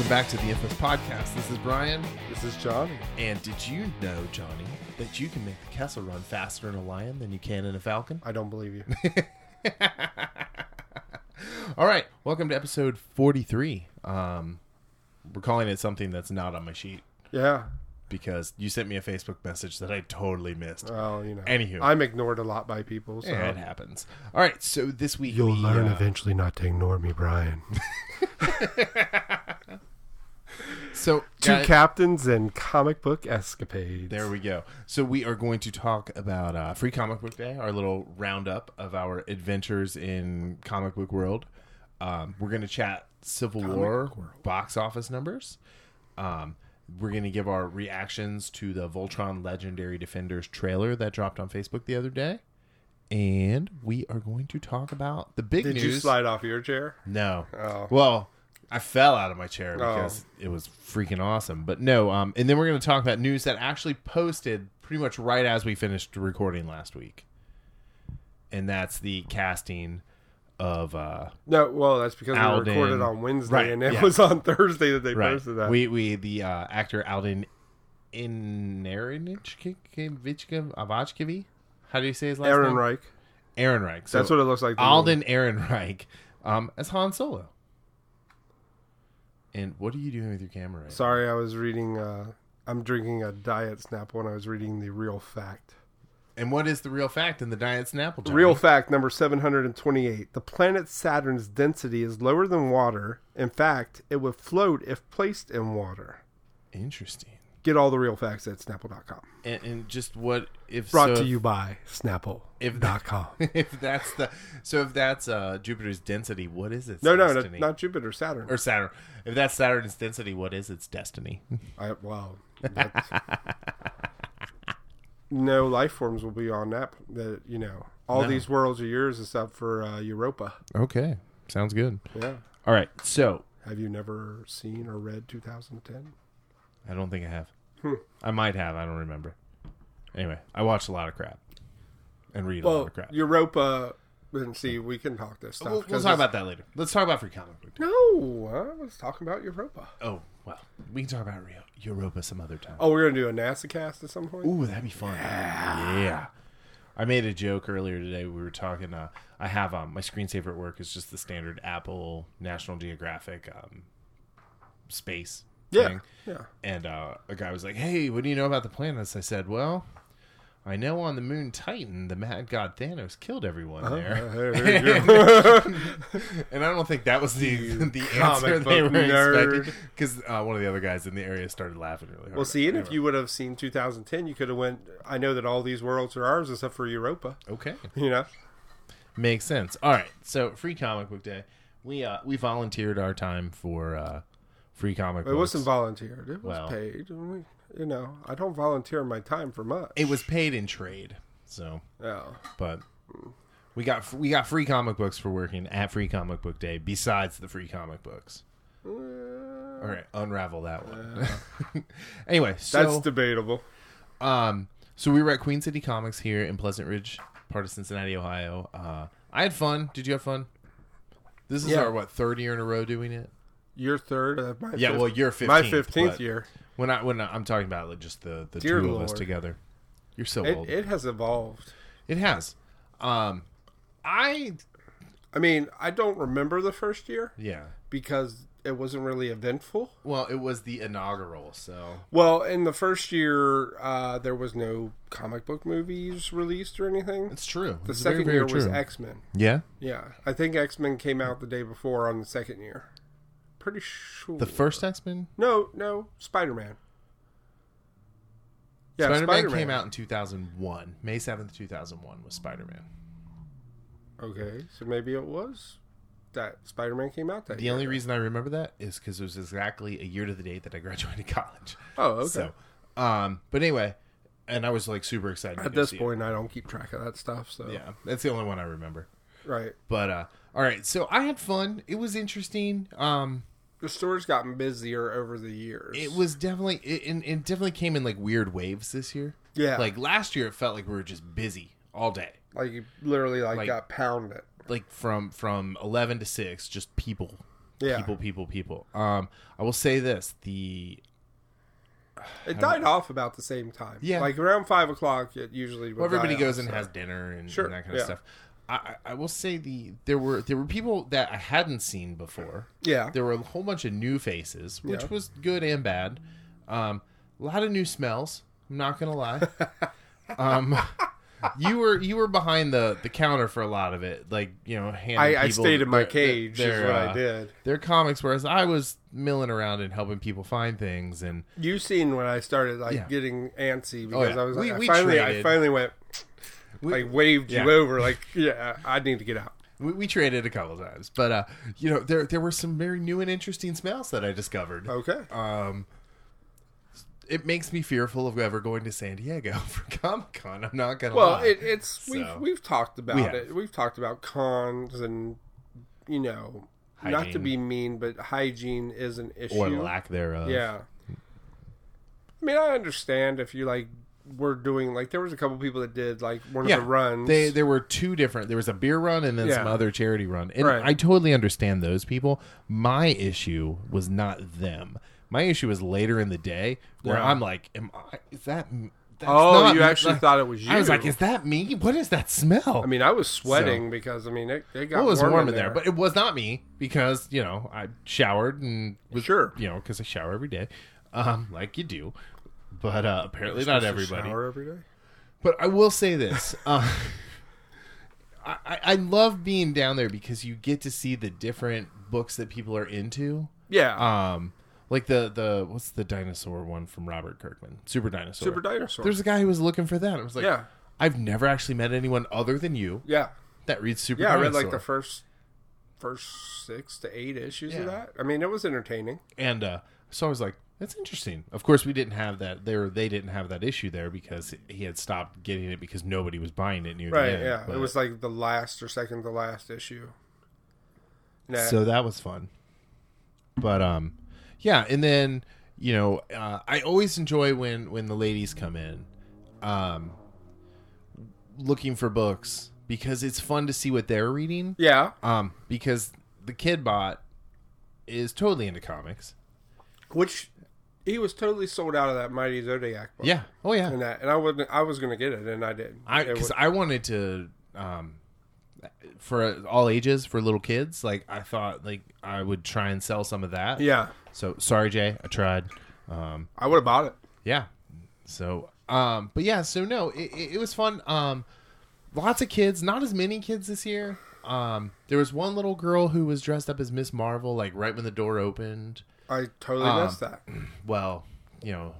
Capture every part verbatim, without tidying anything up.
Welcome back to the Infamous Podcast. This is Brian. This is Johnny. And did you know, Johnny, that you can make the Kessel run faster in a lion than you can in a falcon? I don't believe you. All right. Welcome to episode forty-three. Um, we're calling it something that's not on my sheet Yeah. because you sent me a Facebook message that I totally missed. Well, you know. Anywho. I'm ignored a lot by people. So. Yeah, it happens. All right. So this week You'll we, learn uh, eventually not to ignore me, Brian. So Two guys, captains and comic book escapades. there we go. So we are going to talk about uh, Free Comic Book Day, our little roundup of our adventures in comic book world. Um, we're going to chat Civil Comic War book world. box office numbers. Um, we're going to give our reactions to the Voltron Legendary Defenders trailer that dropped on Facebook the other day. And we are going to talk about the big Did news. you slide off your chair? No. Oh. Well, I fell out of my chair because Oh. it was freaking awesome. But no, um, and then we're going to talk about news that actually posted pretty much right as we finished recording last week. And that's the casting of uh, No, well, that's because Alden. we recorded on Wednesday, Right, and it yeah. was on Thursday that they right. posted that. We we the uh, actor Alden Avachkivi. How do you say his last Aaron name? Reich. Aaron Reich. So That's what it looks like. to me. Alden Aaron Reich um, as Han Solo. And what are you doing with your camera right Sorry, I was reading. Uh, I'm drinking a Diet Snapple, and I was reading the real fact. And what is the real fact in the Diet Snapple? Johnny? Real fact number seven hundred twenty-eight. The planet Saturn's density is lower than water. In fact, it would float if placed in water. Interesting. Get all the real facts at Snapple dot com. And, and just what if Brought so to if- you by Snapple dot com. If that's the so if that's uh, Jupiter's density, what is its No, no, no, destiny? not Jupiter, Saturn. Or Saturn. If that's Saturn's density, what is its destiny? I, wow. That's- no life forms will be on that. That you know, all No. these worlds are yours except for uh, Europa. Okay, sounds good. Yeah. All right, so Have you never seen or read two thousand ten? I don't think I have. Hmm. I might have. I don't remember. Anyway, I watched a lot of crap and read a lot Well, of crap. Europa. And see, we can talk this stuff. We'll, we'll 'cause talk it's- about that later. Let's talk about Free Comic Book Day. No, I was talking about Europa. Oh, well, we can talk about Rio, Europa some other time. Oh, we're gonna do a NASA cast at some point. Ooh, that'd be fun. Yeah. I made a joke earlier today. We were talking. Uh, I have um, my screensaver at work is just the standard Apple National Geographic um, space Yeah, thing. yeah. And uh, a guy was like, "Hey, what do you know about the planets?" I said, "Well, I know on the moon Titan, the mad god Thanos killed everyone Uh-huh. there." There you go. And I don't think that was the You the comic answer they were book nerd. expecting, because uh, one of the other guys in the area started laughing really hard. Well, see, and if Anyway. you would have seen two thousand ten, you could have went. I know that all these worlds are ours except for Europa. Okay. You know. Makes sense. All right. So, Free Comic Book Day. We uh we volunteered our time for uh free comic It books. wasn't volunteered. It was Well. paid. We, you know, I don't volunteer my time for much. It was paid in trade. So, Yeah. but we got we got free comic books for working at Free Comic Book Day besides the free comic books. All right, unravel that one. Anyway, so That's debatable. um so we were at Queen City Comics here in Pleasant Ridge, part of Cincinnati, Ohio. Uh I had fun. Did you have fun? This is Yeah. our what, third year in a row doing it? Your third. Uh, my Yeah, fifth, well, you're fifteenth. my fifteenth but year. When I when I, I'm talking about like just the the Dear two of us Lord. together. You're so It, old. it has evolved. It has. Um, I I mean, I don't remember the first year yeah. because it wasn't really eventful. Well, it was the inaugural, so Well, in the first year, uh, there was no comic book movies released or anything. it's true. The It's second very, year very was true. X-Men. Yeah. Yeah, I think X-Men came out the day before on the second year. Pretty sure. The first X Men. No, no, Spider-Man. Yeah, Spider-Man, Spider-Man came out in two thousand one. May seventh, two thousand one was Spider-Man. Okay, so maybe it was that Spider-Man came out that The year. only reason I remember that is because it was exactly a year to the date that I graduated college. Oh, okay. So, um, but anyway, and I was like super excited. to At go this see it. point, I don't keep track of that stuff. So Yeah, that's the only one I remember. right. But uh, all right, so I had fun. It was interesting. Um, The store's gotten busier over the years. it was definitely it, it, it definitely came in like weird waves this year. yeah, Like last year, it felt like we were just busy all day. like you literally like, like- got pounded. Like from from eleven to six, just people Yeah. People, people, people. Um, I will say this: the It died off about the same time. Yeah. Like around five o'clock, it usually would well, everybody die goes off, and so. has dinner and, Sure, and that kind yeah. of stuff. I, I I will say the there were there were people that I hadn't seen before. Yeah. There were a whole bunch of new faces, which Yeah. was good and bad. Um, a lot of new smells. I'm not gonna lie. um, you were you were behind the, the counter for a lot of it, like you know, handing I, I people stayed in my their- cage their, is what uh, I did. Their comics, whereas I was milling around and helping people find things. And You seen when I started like Yeah. getting antsy because Oh, yeah. I was We- like, we I finally I traded. finally went we, like waved yeah. you over like yeah I need to get out. we, we traded a couple times, but uh, you know, there there were some very new and interesting smells that I discovered. Okay. Um, it makes me fearful of ever going to San Diego for Comic Con. I'm not gonna Well, lie. it, it's we've So, we've talked about we have. it. We've talked about cons and you know not to Hygiene. be mean, but hygiene is an issue. or lack thereof. Yeah. I mean, I understand if you like were doing like there was a couple people that did like one Yeah, of the runs. They there were two different. There was a beer run and then some Yeah. other charity run, and Right. I totally understand those people. My issue was not them. My issue was later in the day where Yeah. I'm like, "Am I? Is that?" That's oh, not you me." actually Like, thought it was you. I was like, "Is that me? What is that smell?" I mean, I was sweating because I mean it, it got Well, it was warm, warm in in there, but it was not me because you know I showered and was Sure. you know because I shower every day, um, like you do. But uh, apparently not Supposed to everybody. shower every day. But I will say this: uh, I, I I love being down there because you get to see the different books that people are into. Yeah, Um, like the the what's the dinosaur one from Robert Kirkman? Super Dinosaur. Super Dinosaur. There's a guy who was looking for that. I was like, Yeah. I've never actually met anyone other than you yeah, that reads Super yeah. I Dinosaur. read like the first first six to eight issues Yeah. of that. I mean, it was entertaining. And uh, so I was like, that's interesting. Of course, we didn't have that there. They didn't have that issue there because he had stopped getting it because nobody was buying it near Right? the end. Yeah, But- it was like the last or second to last issue. Nah. so that was fun. But um, yeah, and then you know, uh, I always enjoy when when the ladies come in, um, looking for books because it's fun to see what they're reading. yeah, Um, because the kid bot is totally into comics. which he was totally sold out of that Mighty Zodiac book. Yeah. Oh yeah. and that, and I wasn't. I was going to get it, and I did. I It because was- I wanted to um for all ages for little kids. Like I thought, like I would try and sell some of that. yeah, So sorry, Jay. I tried. Um, I would have bought it. yeah. So um, but yeah. So no, it, it it was fun. Um, lots of kids. Not as many kids this year. Um, there was one little girl who was dressed up as Miss Marvel, like right when the door opened. I totally Um, missed that. Well, you know,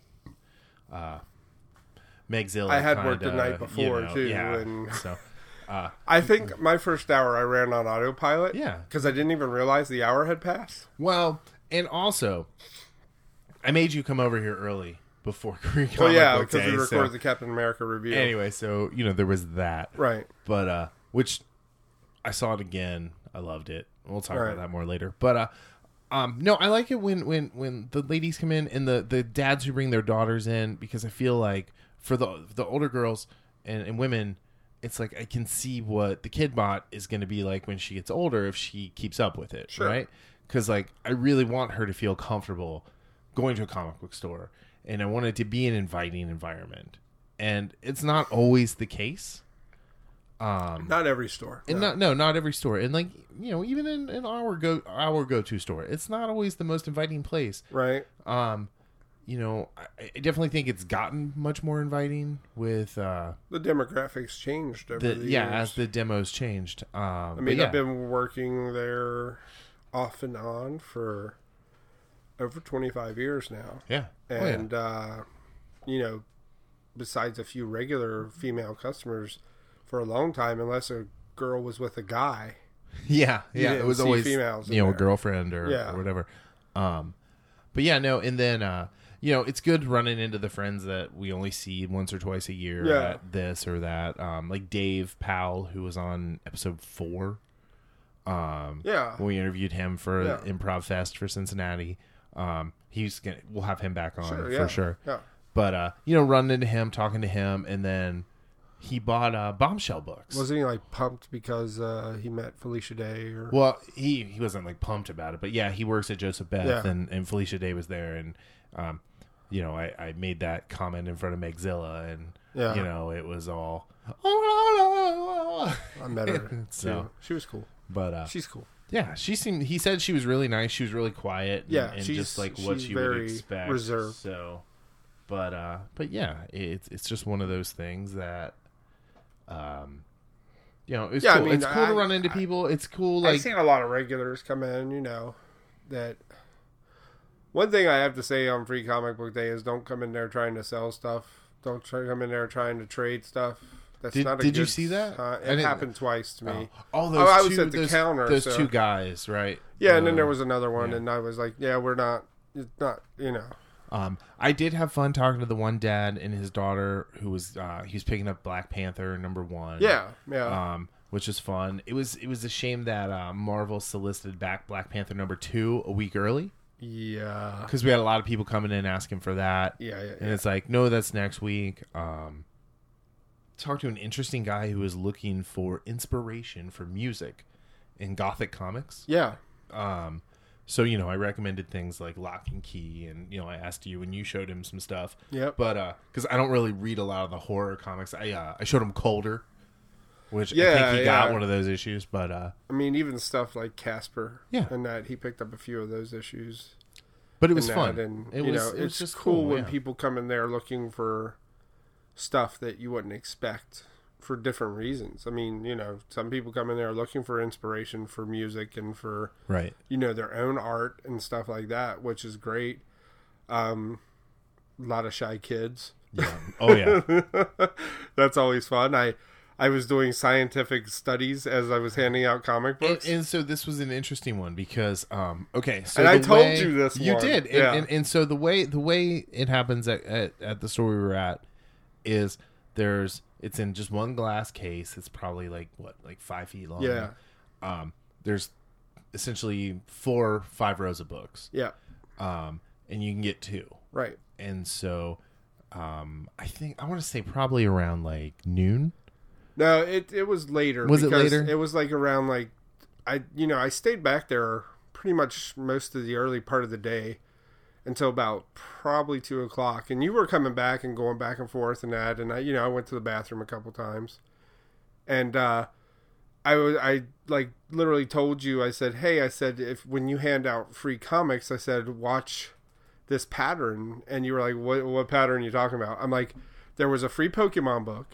uh, Meg Zilla. I had kinda, worked the night before, you know, too, Yeah. and- So. Uh, I think my first hour I ran on autopilot. Yeah. because I didn't even realize the hour had passed. Well, and also, I made you come over here early before Korean Well, Comic yeah, Book because Day, we so- recorded the Captain America review. Anyway, so you know there was that, Right. but uh, which I saw it again. I loved it. We'll talk Right. about that more later. But uh, um, no, I like it when when when the ladies come in and the the dads who bring their daughters in because I feel like for the the older girls and, and women. It's like I can see what the kid bot is going to be like when she gets older if she keeps up with it, Sure. right? Because like I really want her to feel comfortable going to a comic book store, and I want it to be an inviting environment, and it's not always the case. Um, Not every store. and no. not no, not every store, and like you know, even in, in our go our go to store, it's not always the most inviting place. Right. Um, you know, I, I definitely think it's gotten much more inviting with uh. The demographics changed over The, the, yeah, years. as the demos changed. Um, I but mean, yeah. I've been working there off and on for over twenty-five years now. yeah, Oh, yeah. And, uh, you know, besides a few regular female customers for a long time, unless a girl was with a guy. yeah, you yeah. It didn't was see always females in you know a there. girlfriend or, Yeah. or whatever. Um, but yeah, no, and then uh, you know it's good running into the friends that we only see once or twice a year Yeah. at this or that. Um, like Dave Powell, who was on episode four. Um, Yeah. when we interviewed him for Yeah. Improv Fest for Cincinnati. Um, he's gonna we'll have him back on Sure, for yeah. sure. Yeah. But uh, you know, running into him, talking to him, and then he bought uh, Bombshell books. Wasn't he like pumped because uh, he met Felicia Day? Or Well, he he wasn't like pumped about it, but yeah, he works at Joseph Beth, Yeah. and, and Felicia Day was there, and um, you know, I, I made that comment in front of Megzilla, and Yeah. you know, it was all. I met her. So, too. She was cool. but uh, She's cool. yeah, she seemed. He said she was really nice. She was really quiet. And, Yeah, and she's- just like what she's you would very expect. reserved. So, but uh, but yeah, it's it's just one of those things that, um, you know, it's Yeah, I cool. mean, it's cool I- to run into I- people. It's cool, I've like seen a lot of regulars come in, you know, that one thing I have to say on Free Comic Book Day is don't come in there trying to sell stuff. Don't try to come in there trying to trade stuff. That's Did- not a did you good see that? Uh, I it didn't- happened twice to me. oh, all Oh, those. I was two, at the those, counter, Those so- two guys, right? Yeah, and then Um, there was another one, yeah. and I was like, yeah, we're not, it's not, you know. Um, I did have fun talking to the one dad and his daughter who was uh, he was picking up Black Panther number one. Yeah, yeah. Um, which is fun. It was it was a shame that uh, Marvel solicited back Black Panther number two a week early yeah. because we had a lot of people coming in asking for that. Yeah, yeah, And yeah. it's like, no, that's next week. Um, talked to an interesting guy who was looking for inspiration for music in Gothic comics. Yeah. Um, so, you know, I recommended things like Lock and Key, and, you know, I asked you and you showed him some stuff. Yep. But, uh, because I don't really read a lot of the horror comics, I, uh, I showed him Colder, which I Yeah, think he yeah. got one of those issues, but, uh, I mean, even stuff like Casper. Yeah. And that, he picked up a few of those issues. but it was and fun. that, and it you was, know, it was it's just cool, when yeah. people come in there looking for stuff that you wouldn't expect for different reasons. I mean, you know, some people come in there looking for inspiration for music and for, Right. you know, their own art and stuff like that, which is great. Um, a lot of shy kids. Yeah. Oh, yeah. That's always fun. I I was doing scientific studies as I was handing out comic And, books. and so this was an interesting one because, um, okay, so And I the told way- you this You one. did, and, Yeah. and, and so the way the way it happens at, at, at the store we were at is there's it's in just one glass case. It's probably like what, like five feet long. Yeah. Um, there's essentially four five rows of books. Yeah, Um, and you can get two. right. And so, um, I think I want to say probably around like noon. No, it it was later. Was it because later? It was like around like I you know I stayed back there pretty much most of the early part of the day until about probably two o'clock, and you were coming back and going back and forth and that, and I you know I went to the bathroom a couple times, and uh, I was I like literally told you I said hey I said if when you hand out free comics I said watch this pattern, and you were like what what pattern are you talking about? I'm like there was a free Pokemon book.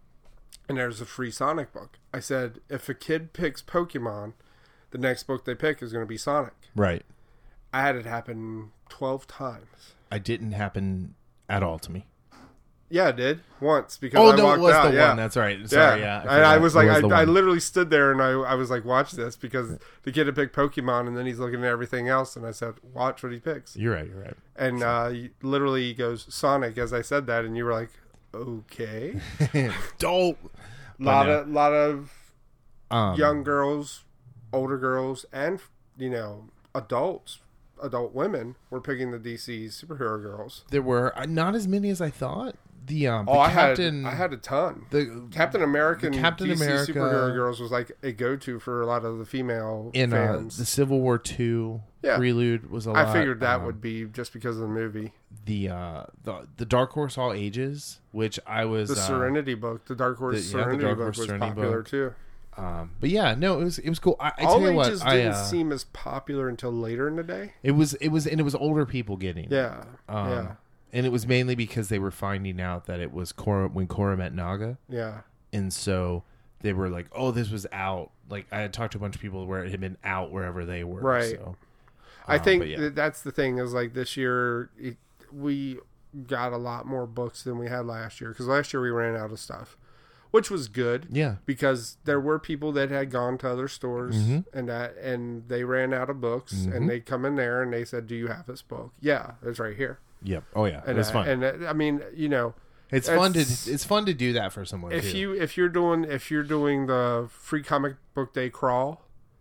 And there's a free Sonic book. I said, if a kid picks Pokemon, the next book they pick is going to be Sonic. Right. I had it happen twelve times. I didn't happen at all to me. Yeah, it did. Once. Because Oh I no, walked it was out. the yeah. one. That's right. Sorry, yeah. yeah. and I forgot. was It like, the I, I one. literally stood there and I, I was like, watch this. Because the kid had picked Pokemon and then he's looking at everything else. And I said, watch what he picks. You're right. You're right. And uh, he- literally he goes, Sonic, as I said that. And you were like, okay. Dope. lot no. of lot of Um, young girls, older girls, and you know adults, adult women were picking the D C superhero girls. There were uh, not as many as I thought. The um, the Oh, I Captain, had I had a ton. the Captain American the Captain D C America- superhero girls was like a go to for a lot of the female in uh, fans. the Civil War Two Yeah. prelude was a lot. I figured that um, would be just because of the movie. the uh the the Dark Horse All Ages, which I was The uh, Serenity book, the Dark Horse the- yeah, the Serenity Dark book Horse was Serenity popular book. too. Um, but yeah, no, it was it was cool. I, I All tell you what, ages I, didn't uh, seem as popular until later in the day. it was it was and it was older people getting it. Yeah, Um, yeah, and it was mainly because they were finding out that it was Korra when Korra met Naga. yeah. And so they were like, "Oh, this was out." Like I had talked to a bunch of people where it had been out wherever they were. Right. So, I um, think but yeah. that that's the thing is like this year it, we got a lot more books than we had last year because last year we ran out of stuff, which was good yeah, because there were people that had gone to other stores Mhm. and that and they ran out of books Mhm. and they come in there and they said, "Do you have this book?" Yeah, it's right here. yep. Oh yeah, And it's uh, fun. And uh, I mean, you know, It's fun to it's- it's fun to do that for someone if too. you if you're doing if you're doing the free comic book day crawl,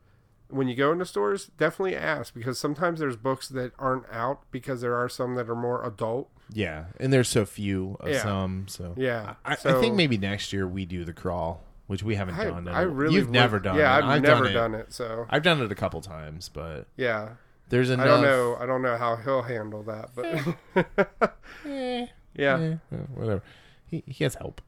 when you go into stores, definitely ask, because sometimes there's books that aren't out because there are some that are more adult. Yeah, and there's so few of Yeah. some. So Yeah, I, so, I think maybe next year we do the crawl, which we haven't I, done. In I a- really You've would- never done yeah, it. I've, I've never done it. done it. So I've done it a couple times, but yeah, there's enough. I don't know. I don't know how he'll handle that, but Eh, yeah, eh, whatever. He he has help.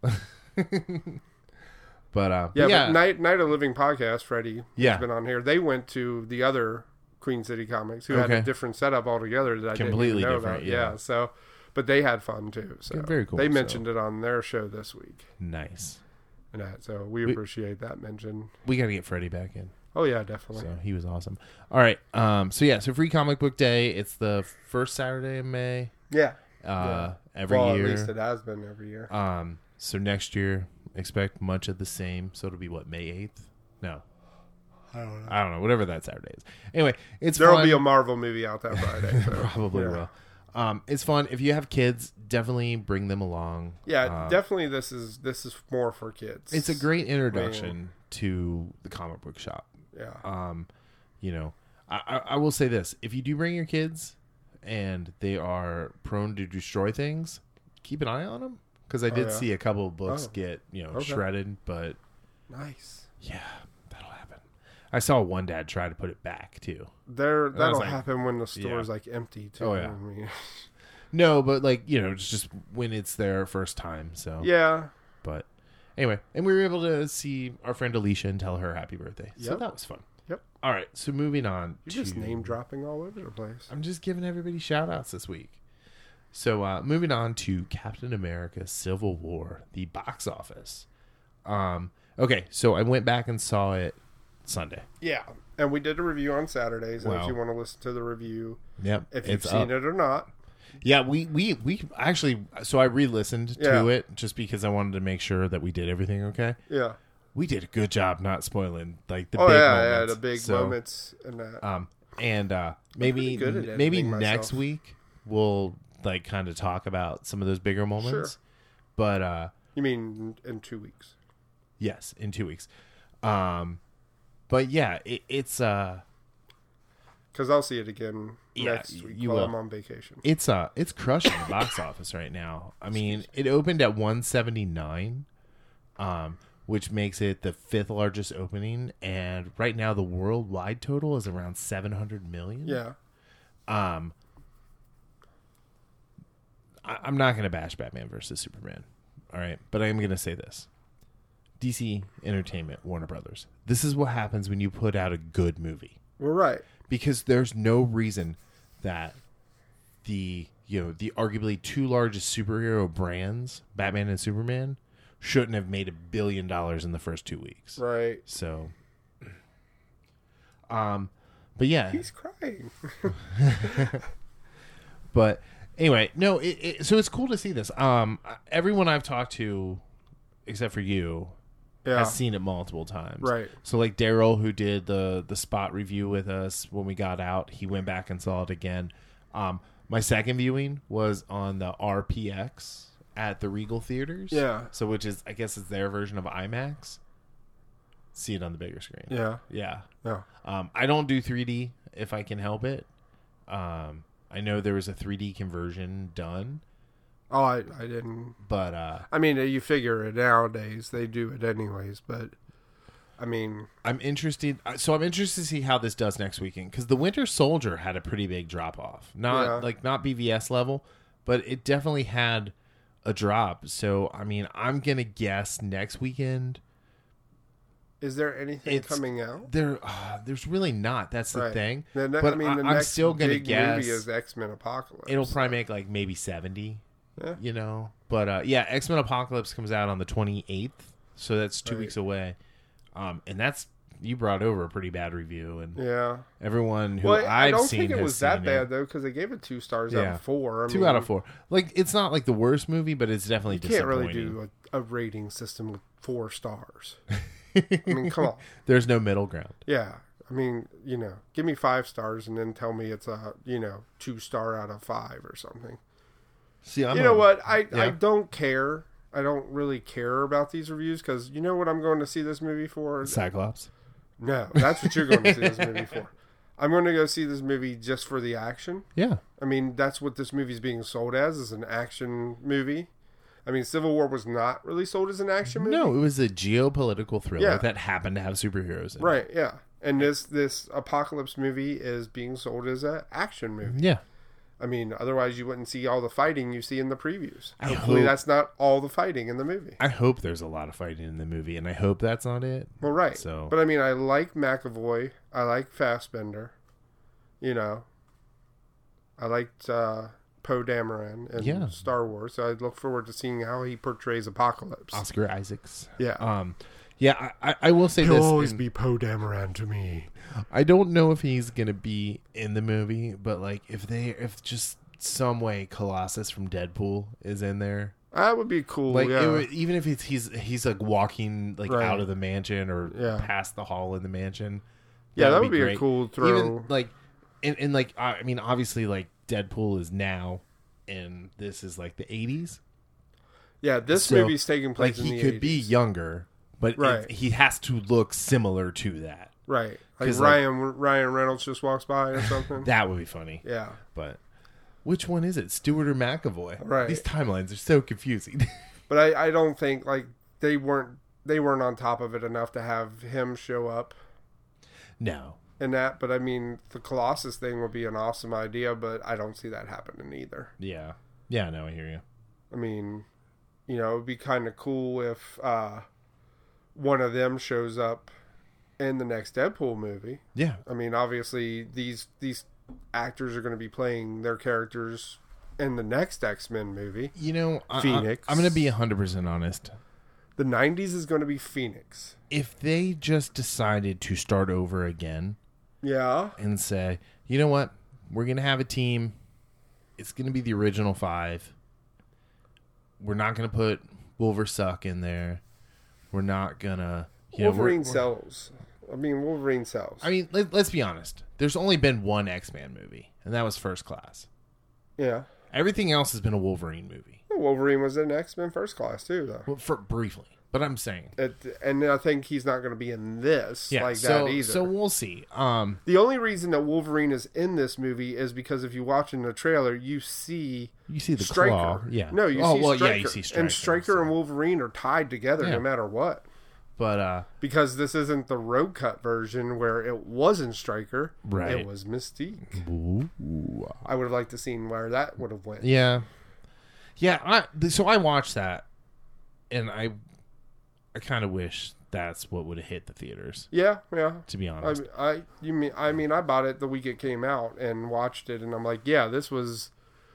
But uh, yeah. but yeah, But Night Night of Living podcast, Freddie, Yeah. has been on here. They went to the other Queen City Comics, who had Okay. a different setup altogether that I Completely didn't even know different, about. yeah. So, but they had fun too. So Very cool, They so. mentioned it on their show this week, nice. and that, so we, We- appreciate that mention. We got to get Freddie back in. Oh yeah, definitely. So he was awesome. All right. Um. So yeah. So Free Comic Book Day. It's the first Saturday in May. Yeah. Uh. Every well, year. at least it has been every year. Um. So next year, expect much of the same. So it'll be what, May eighth? No, I don't know. I don't know. Whatever that Saturday is. Anyway, it's There'll fun. be a Marvel movie out that Friday. So, Probably yeah. will. Um. It's fun. If you have kids, definitely bring them along. Yeah, Um, definitely. This is this is more for kids. It's a great introduction to the comic book shop. Yeah. Um, you know, I, I, I will say this: if you do bring your kids and they are prone to destroy things, keep an eye on them, because I Oh, did yeah? see a couple of books Oh. get you know Okay. shredded. But Nice. yeah, that'll happen. I saw one dad try to put it back too. There, that'll like- happen when the store's yeah. like empty too. Oh, yeah. I mean, No, but like you know, it's just when it's their first time. So yeah. But anyway, and we were able to see our friend Alicia and tell her happy birthday. So Yep. that was fun. Yep. All right, so moving on. You're just to- name dropping all over the place. I'm just giving everybody shout outs this week. So uh, moving on to Captain America Civil War, the box office. Um, okay, so I went back and saw it Sunday. Yeah, and we did a review on Saturdays. And Wow. if you want to listen to the review, Yep. if you've it's seen up. it or not, Yeah, we, we, we actually, so I re-listened Yeah. to it just because I wanted to make sure that we did everything okay. yeah. We did a good job not spoiling like the oh big yeah, moments. yeah, the big So, moments and that. Um, and uh, maybe pretty good at maybe editing next myself. week we'll like kind of talk about some of those bigger moments. Sure. But uh, You mean in two weeks? yes, in two weeks. Um, but yeah, it, it's uh, Because I'll see it again Yeah, next week you while will. I'm on vacation. it's uh, it's crushing the box office right now. I mean, it opened at one seventy-nine, um, which makes it the fifth largest opening, and right now the worldwide total is around seven hundred million. Yeah. Um, I, I'm not going to bash Batman versus Superman, all right? But I am going to say this. D C Entertainment, Warner Brothers. This is what happens when you put out a good movie. Well, right. Because there's no reason that the, you know, the arguably two largest superhero brands, Batman and Superman, shouldn't have made a billion dollars in the first two weeks. Right. So, um, but yeah. He's crying. But anyway, no. It, it, so it's cool to see this. Um, everyone I've talked to, except for you, Yeah. has seen it multiple times. Right. So like Daryl, who did the the spot review with us when we got out, he went back and saw it again. Um, my second viewing was on the R P X at the Regal Theaters. Yeah. So which is, I guess, it's their version of IMAX. See it on the bigger screen. Yeah. Yeah. Yeah. Um, I don't do three D if I can help it. Um, I know there was a three D conversion done, Oh, I, I didn't. but uh, I mean, you figure it nowadays. They do it anyways, but I mean, I'm interested. So I'm interested to see how this does next weekend, because the Winter Soldier had a pretty big drop off. Not Yeah. like not B V S level, but it definitely had a drop. So I mean, I'm gonna guess next weekend is there anything It's- coming out? there. Uh, there's really not. That's the Right. thing. The ne- But I mean, the I- I'm next still gonna big guess movie is X Men Apocalypse. It'll probably make like maybe seventy. Yeah. You know, but uh, yeah, X Men Apocalypse comes out on the twenty-eighth, so that's two Right. weeks away. Um, and that's, you brought over a pretty bad review, and Yeah. everyone who Well, I I've don't seen think it has was that seen bad it. though, because they gave it two stars out Yeah. of four. I Two mean, out of four. Like, it's not like the worst movie, but it's definitely You can't really disappointing. do a, a rating system with four stars. I mean, come on. There's no middle ground. Yeah. I mean, you know, give me five stars and then tell me it's a, you know, two star out of five or something. See, I'm you know a- what? I, I Yeah. don't care. I don't really care about these reviews because you know what I'm going to see this movie for? Cyclops. No, that's what you're going to see this movie for. I'm going to go see this movie just for the action. Yeah. I mean, that's what this movie's being sold as, is an action movie. I mean, Civil War was not really sold as an action movie. No, it was a geopolitical thriller Yeah. that happened to have superheroes in it. Right, yeah. And this this Apocalypse movie is being sold as an action movie. Yeah. I mean, otherwise you wouldn't see all the fighting you see in the previews. I Hopefully hope- that's not all the fighting in the movie. I hope there's a lot of fighting in the movie, and I hope that's not it. Well, right. So- But I mean, I like McAvoy. I like Fassbender. You know. I liked uh, Poe Dameron in Yeah. Star Wars. So I look forward to seeing how he portrays Apocalypse. Oscar Isaacs. Yeah. Um, yeah, I, I, I will say He'll this. always and be Poe Dameron to me. I don't know if he's gonna be in the movie, but like if they, if just some way Colossus from Deadpool is in there, That would be cool. like yeah. it would, even if it's he's he's like walking like Right. out of the mansion or Yeah. past the hall in the mansion. yeah, that would be, a great. cool throw. Even like, and, and like I mean, obviously, like Deadpool is now, and this is like the eighties. yeah, this So, movie's taking Like place in he the could be eighties. younger, but it- Right. he has to look similar to that. Right. Like 'Cause, like- Ryan Ryan Reynolds just walks by or something. That would be funny. Yeah. But which one is it, Stewart or McAvoy? Right. These timelines are so confusing. But I, I don't think like they weren't they weren't on top of it enough to have him show up no. in that. But I mean, the Colossus thing would be an awesome idea, but I don't see that happening either. Yeah. Yeah. No, I hear you. I mean, you know, it'd be kind of cool if uh, one of them shows up in the next Deadpool movie. Yeah. I mean, obviously these these actors are going to be playing their characters in the next X-Men movie. You know, I, Phoenix. I, I'm going to be one hundred percent honest. The nineties is going to be Phoenix. If they just decided to start over again Yeah. and say, you know what, we're going to have a team. It's going to be the original five. We're not going to put Wolversuck in there. We're not going to... You know, Wolverine we're- we're- sells. I mean, Wolverine sells. I mean, let, let's be honest. There's only been one X-Men movie, and that was First Class. yeah. Everything else has been a Wolverine movie. Wolverine was in X-Men First Class, too, though. Well, for briefly, but I'm saying, It, and I think he's not going to be in this yeah. like so, that either. so we'll see. Um, The only reason that Wolverine is in this movie is because if you watch in the trailer, you see you see the Stryker. claw, yeah. No, you oh, see well, Stryker. yeah, you see Stryker. And Stryker and Wolverine are tied together Yeah. no matter what. But uh, Because this isn't the road cut version where it wasn't Stryker. Right. It was Mystique. ooh, I would have liked to seen where that would have went. yeah, yeah. I, so I watched that, and I, I kind of wish that's what would have hit the theaters. Yeah, yeah. To be I, honest, I, you mean, I mean, I bought it the week it came out and watched it, and I'm like, yeah, this was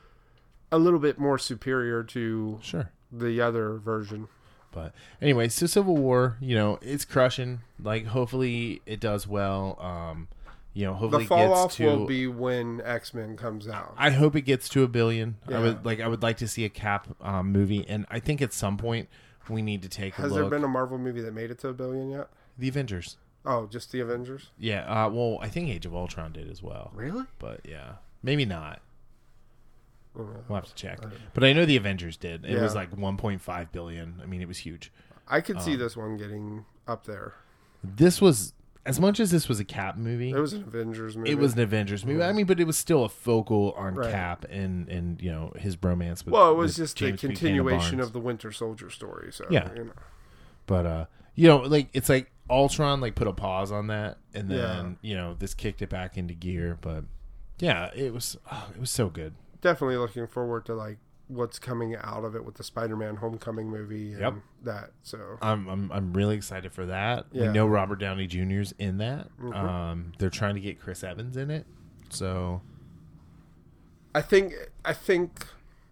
a little bit more superior to sure. the other version. But anyway, so Civil War, you know, it's crushing. Like, hopefully it does well. Um, you know, The hopefully it fall gets off to. will be when X-Men comes out. I hope it gets to a billion. Yeah. I would like. I would like to see a Cap um, movie, and I think at some point we need to take Has a there look. been a Marvel movie that made it to a billion yet? the Avengers. Oh, just the Avengers? Yeah. Uh, well, I think Age of Ultron did as well. Really? But yeah, maybe not. Uh, We'll have to check. But I know the Avengers did. It Yeah. was like one point five billion. I mean, it was huge. I could see Um, this one getting up there. This was as much as this was a Cap movie. It was an Avengers movie. It was an Avengers movie. I mean, but it was still a focal on Right. Cap and and you know his bromance with. Well, it was with just James the B. Dana continuation Barnes. of the Winter Soldier story. So Yeah. you know. But uh, you know, like it's like Ultron like put a pause on that, and then Yeah. you know this kicked it back into gear. But yeah, it was oh, it was so good. Definitely looking forward to like what's coming out of it with the Spider-Man Homecoming movie and Yep. that. So I'm I'm I'm really excited for that. Yeah. We know Robert Downey Junior's in that. Mhm. Um, they're trying to get Chris Evans in it, so I think I think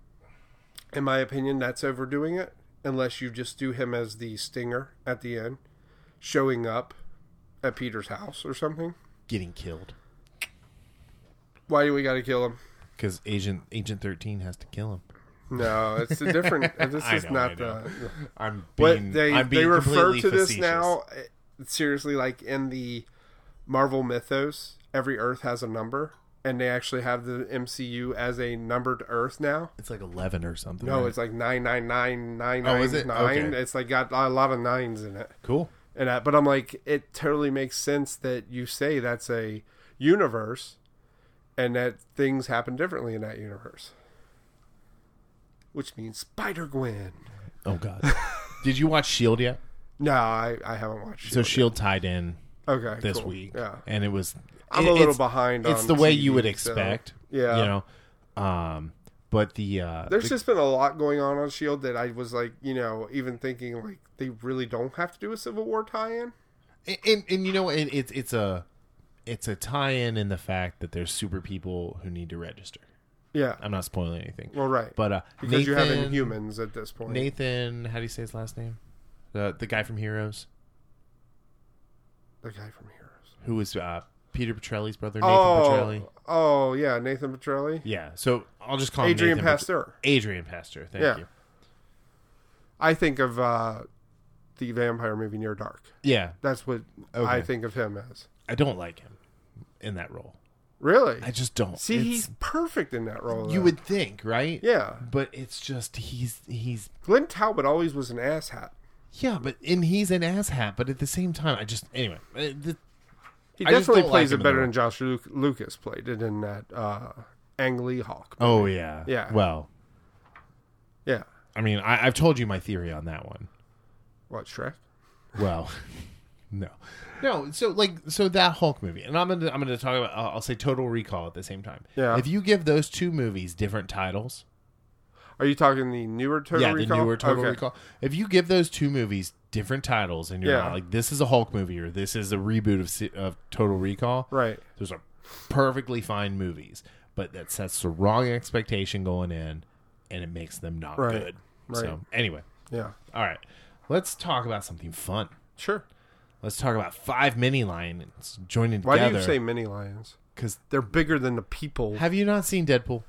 in my opinion that's overdoing it unless you just do him as the Stinger at the end showing up at Peter's house or something. getting killed Why do we got to kill him? because Agent Agent thirteen has to kill him. No, it's a different. This I is know, not I know. the. I'm What being they I'm they being refer completely to this facetious. now eh, seriously like in the Marvel mythos, every Earth has a number, and they actually have the M C U as a numbered Earth now. It's like eleven or something. No, right? it's like nine nine nine nine Oh, nine is it? nine. Okay. It's like got a lot of nines in it. cool. And I, but I'm like, it totally makes sense that you say that's a universe, and that things happen differently in that universe. Which means Spider-Gwen. Oh God! Did you watch S H I E L D yet? No, I, I haven't watched. So S S H I E L D tied in Okay, this cool. week, Yeah, and it was. I'm it, a little it's, behind. It's on the way T V, you would so, expect. yeah, you know, um, but the uh, there's the, just been a lot going on on S H I E L D that I was like, you know, even thinking like they really don't have to do a Civil War tie-in. and, and, and you know, it, it's it's a it's a tie-in in the fact that there's super people who need to register. Yeah, I'm not spoiling anything. well, right, But uh, because Nathan, you have Inhumans at this point. Nathan, how do you say his last name? The the guy from Heroes, The guy from Heroes. who was uh, Peter Petrelli's brother, Nathan Oh, Petrelli. oh yeah, Nathan Petrelli. Yeah, so I'll just call him Adrian Nathan Pasteur. Pet- Adrian Pasteur. Thank Yeah. you. I think of uh, the vampire movie Near Dark. Yeah, That's what Okay. I think of him as. I don't like him in that role. Really? I just don't. See, It's- he's perfect in that role. you though. would think, right? Yeah. But it's just he's he's Glenn Talbot always was an asshat. yeah, but and he's an asshat. But at the same time, I just anyway. uh, The, He I just definitely don't plays like him it in better the than Josh Lu- Lucas played it in that uh, Ang Lee Hawk. oh yeah, Yeah. Well, Yeah. I mean, I, I've told you my theory on that one. What, Shrek? Well, no, no. So like, so that Hulk movie, and I'm gonna I'm gonna talk about. I'll say Total Recall at the same time. Yeah. If you give those two movies different titles, Are you talking the newer Total yeah, Recall? the newer Total Okay. Recall. If you give those two movies different titles, and you're Yeah. not like this is a Hulk movie or this is a reboot of Se- of Total Recall, Right. those are perfectly fine movies, but that sets the wrong expectation going in, and it makes them not Right. good. Right. So anyway, Yeah. all right, let's talk about something fun. Sure. Let's talk about five mini lions joining Why together. do you say mini lions? Because They're bigger than the people. have you not seen Deadpool?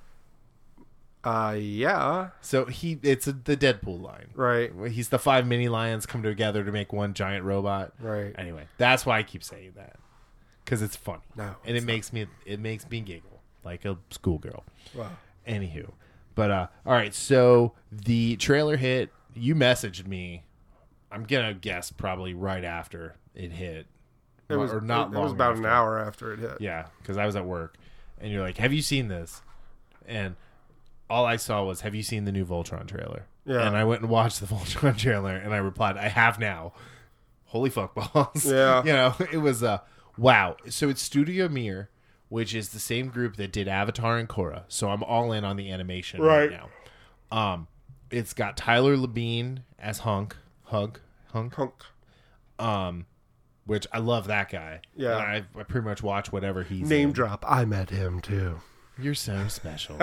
Uh, yeah. So he, it's a, the Deadpool line. Right. Where He's the five mini lions come together to make one giant robot. Right. Anyway, that's why I keep saying that because it's funny. No, and it it's makes me it makes me giggle like a schoolgirl. Wow. Anywho, but uh, all right. So the trailer hit. You messaged me. I'm gonna guess probably right after it hit, It was or not. It, long it was about after. an hour after it hit. Yeah, because I was at work, and you're like, "Have you seen this?" And all I saw was, "Have you seen the new Voltron trailer?" Yeah. And I went and watched the Voltron trailer, and I replied, "I have now." Holy fuck balls! Yeah. you know, it was uh, wow. So it's Studio Mir, which is the same group that did Avatar and Korra. So I'm all in on the animation right, Right. now. Um, it's got Tyler Labine as Hunk, Hug, Hunk, Hunk. um, which I love that guy. Yeah. And I, I pretty much watch whatever he's Name in. drop. I met him too. You're so special.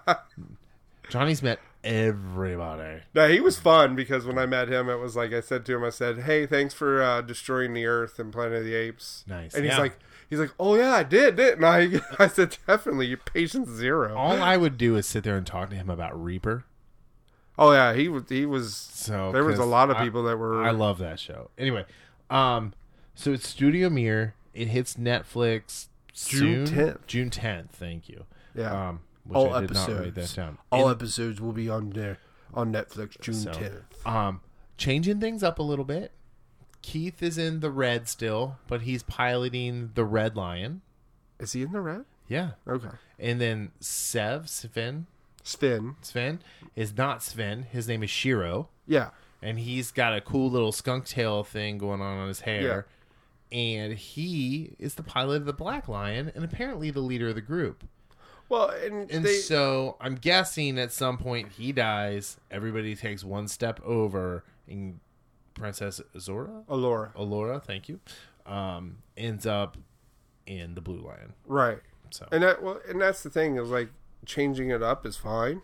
Johnny's met everybody. No, he was fun because when I met him, it was like I said to him, I said, "Hey, thanks for uh, destroying the Earth and Planet of the Apes." Nice. And he's Yeah. like, he's like, "Oh yeah, I did, didn't I?" I said, "Definitely, your patience zero." All I would do is sit there and talk to him about Reaper. Oh yeah, he was. He was. So There was a 'cause lot of I- people that were. I love that show. Anyway, um, so it's Studio Mir. It hits Netflix June soon. tenth. June tenth. Thank you. Yeah. Um, which All I did not write that episodes. down. All And, episodes will be on there on Netflix June so, tenth. um, changing things up a little bit. Keith is in the red still, but he's piloting the Red Lion. Is he in the red? Yeah. Okay. And then Sev, Sven, Sven. Sven is not Sven. His name is Shiro. Yeah. And he's got a cool little skunk tail thing going on on his hair. And he is the pilot of the Black Lion and apparently the leader of the group. Well, and, And they, so I'm guessing at some point he dies. Everybody takes one step over, and Princess Azora, Allura. Allura, thank you, um, ends up in the Blue Lion. Right. So And that well, and that's the thing is like changing it up is fine.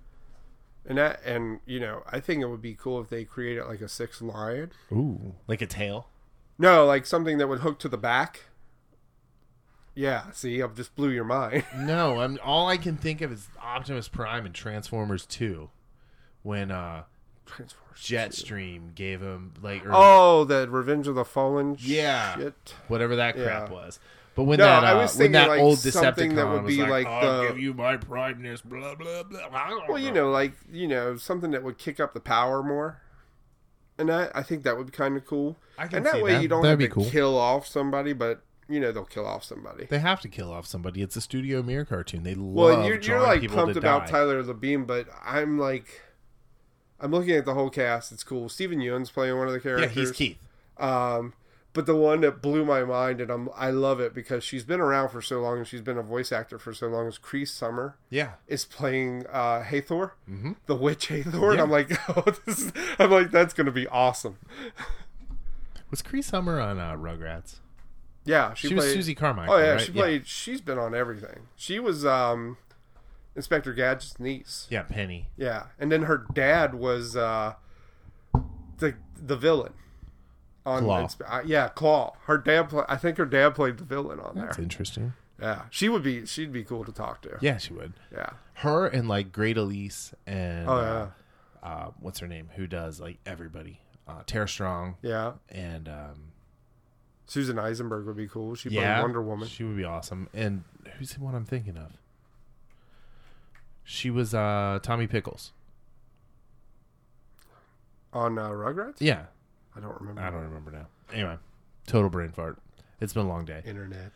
And that and you know I think it would be cool if they created like a sixth lion. ooh, like a tail. No, like something that would hook to the back. Yeah, see, I've just blew your mind. No, I'm all I can think of is Optimus Prime and Transformers two, when uh, Transformers. Jetstream gave him like or Oh, the Revenge of the Fallen. Yeah. Shit. whatever that crap Yeah. was. But when No, that uh, I was when thinking, that like, old something Decepticon that would was be like, like I'll the- give you my prideness, blah blah blah. Well, you know, like you know, something that would kick up the power more. And that, I think that would be kind of cool. I can and that see way that. you don't That'd have be to cool. kill off somebody, but you know they'll kill off somebody. They have to kill off somebody. It's a Studio Mirror cartoon. They love Well, and you're, you're drawing like people pumped to about die. Tyler Labine, but I'm like, I'm looking at the whole cast. It's cool. Stephen Yeun's playing one of the Yeah, characters. he's Keith. Um, but the one that blew my mind, and I'm I love it because she's been around for so long and she's been a voice actor for so long. Is Cree Summer Yeah. is playing uh, Hathor, Mm-hmm. the witch Hathor, and Yeah. I'm like, oh, this is, I'm like, that's gonna be awesome. Was Cree Summer on uh, Rugrats? Yeah, she, She, played, was Susie Carmichael, Oh yeah, right? she played. She's been on everything. She was um, Inspector Gadget's niece. Yeah, Penny. Yeah, and then her dad was uh, the the villain on Claw. Inspe- uh, yeah, Claw. Her dad, play, I think her dad played the villain on That's there. interesting. Yeah, she would be. She'd be cool to talk to. Yeah, she would. Yeah. Her and like Great Elise and Oh yeah. uh, uh, what's her name? Who does like everybody? Uh, Tara Strong Yeah. and um, Susan Eisenberg would be cool. She played yeah, Wonder Woman. She would be awesome. And who's the one I'm thinking of? She was uh, Tommy Pickles. On uh, Rugrats? Yeah, I don't remember. I don't remember now. Anyway, total brain fart. It's been a long day. Internet.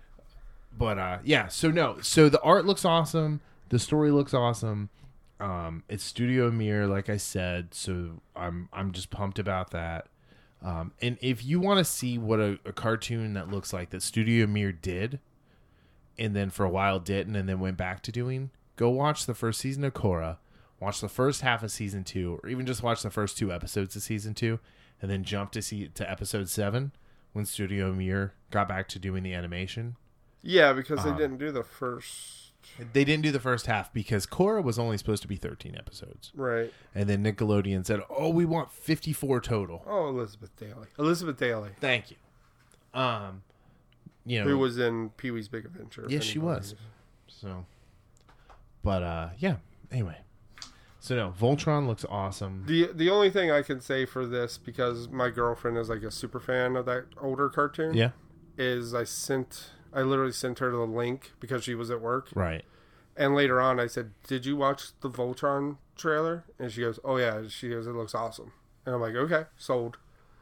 But uh, yeah, so no, so the art looks awesome, the story looks awesome. Um, it's Studio Mirror, like I said, so I'm I'm just pumped about that. Um, and if you want to see what a, a cartoon that looks like that Studio Mirror did, and then for a while didn't, and then went back to doing, go watch the first season of Korra, watch the first half of season two, or even just watch the first two episodes of season two, and then jump to see to episode seven when Studio Mirror got back to doing the animation. Yeah, because they Um, didn't do the first. They didn't do the first half because Korra was only supposed to be thirteen episodes. Right. And then Nickelodeon said, oh, we want fifty-four total. Oh, Elizabeth Daly. Elizabeth Daly. Thank you. Um, you know, Who was in Pee Wee's Big Adventure. if Yes, she anybody was. knows. so, but uh, yeah, anyway. So no, Voltron looks awesome. The the only thing I can say for this, because my girlfriend is like a super fan of that older cartoon, Yeah, is I sent I literally sent her the link because she was at work, right. and later on I said, "Did you watch the Voltron trailer?" And she goes, "Oh yeah." She goes, "It looks awesome," and I'm like, "Okay, sold."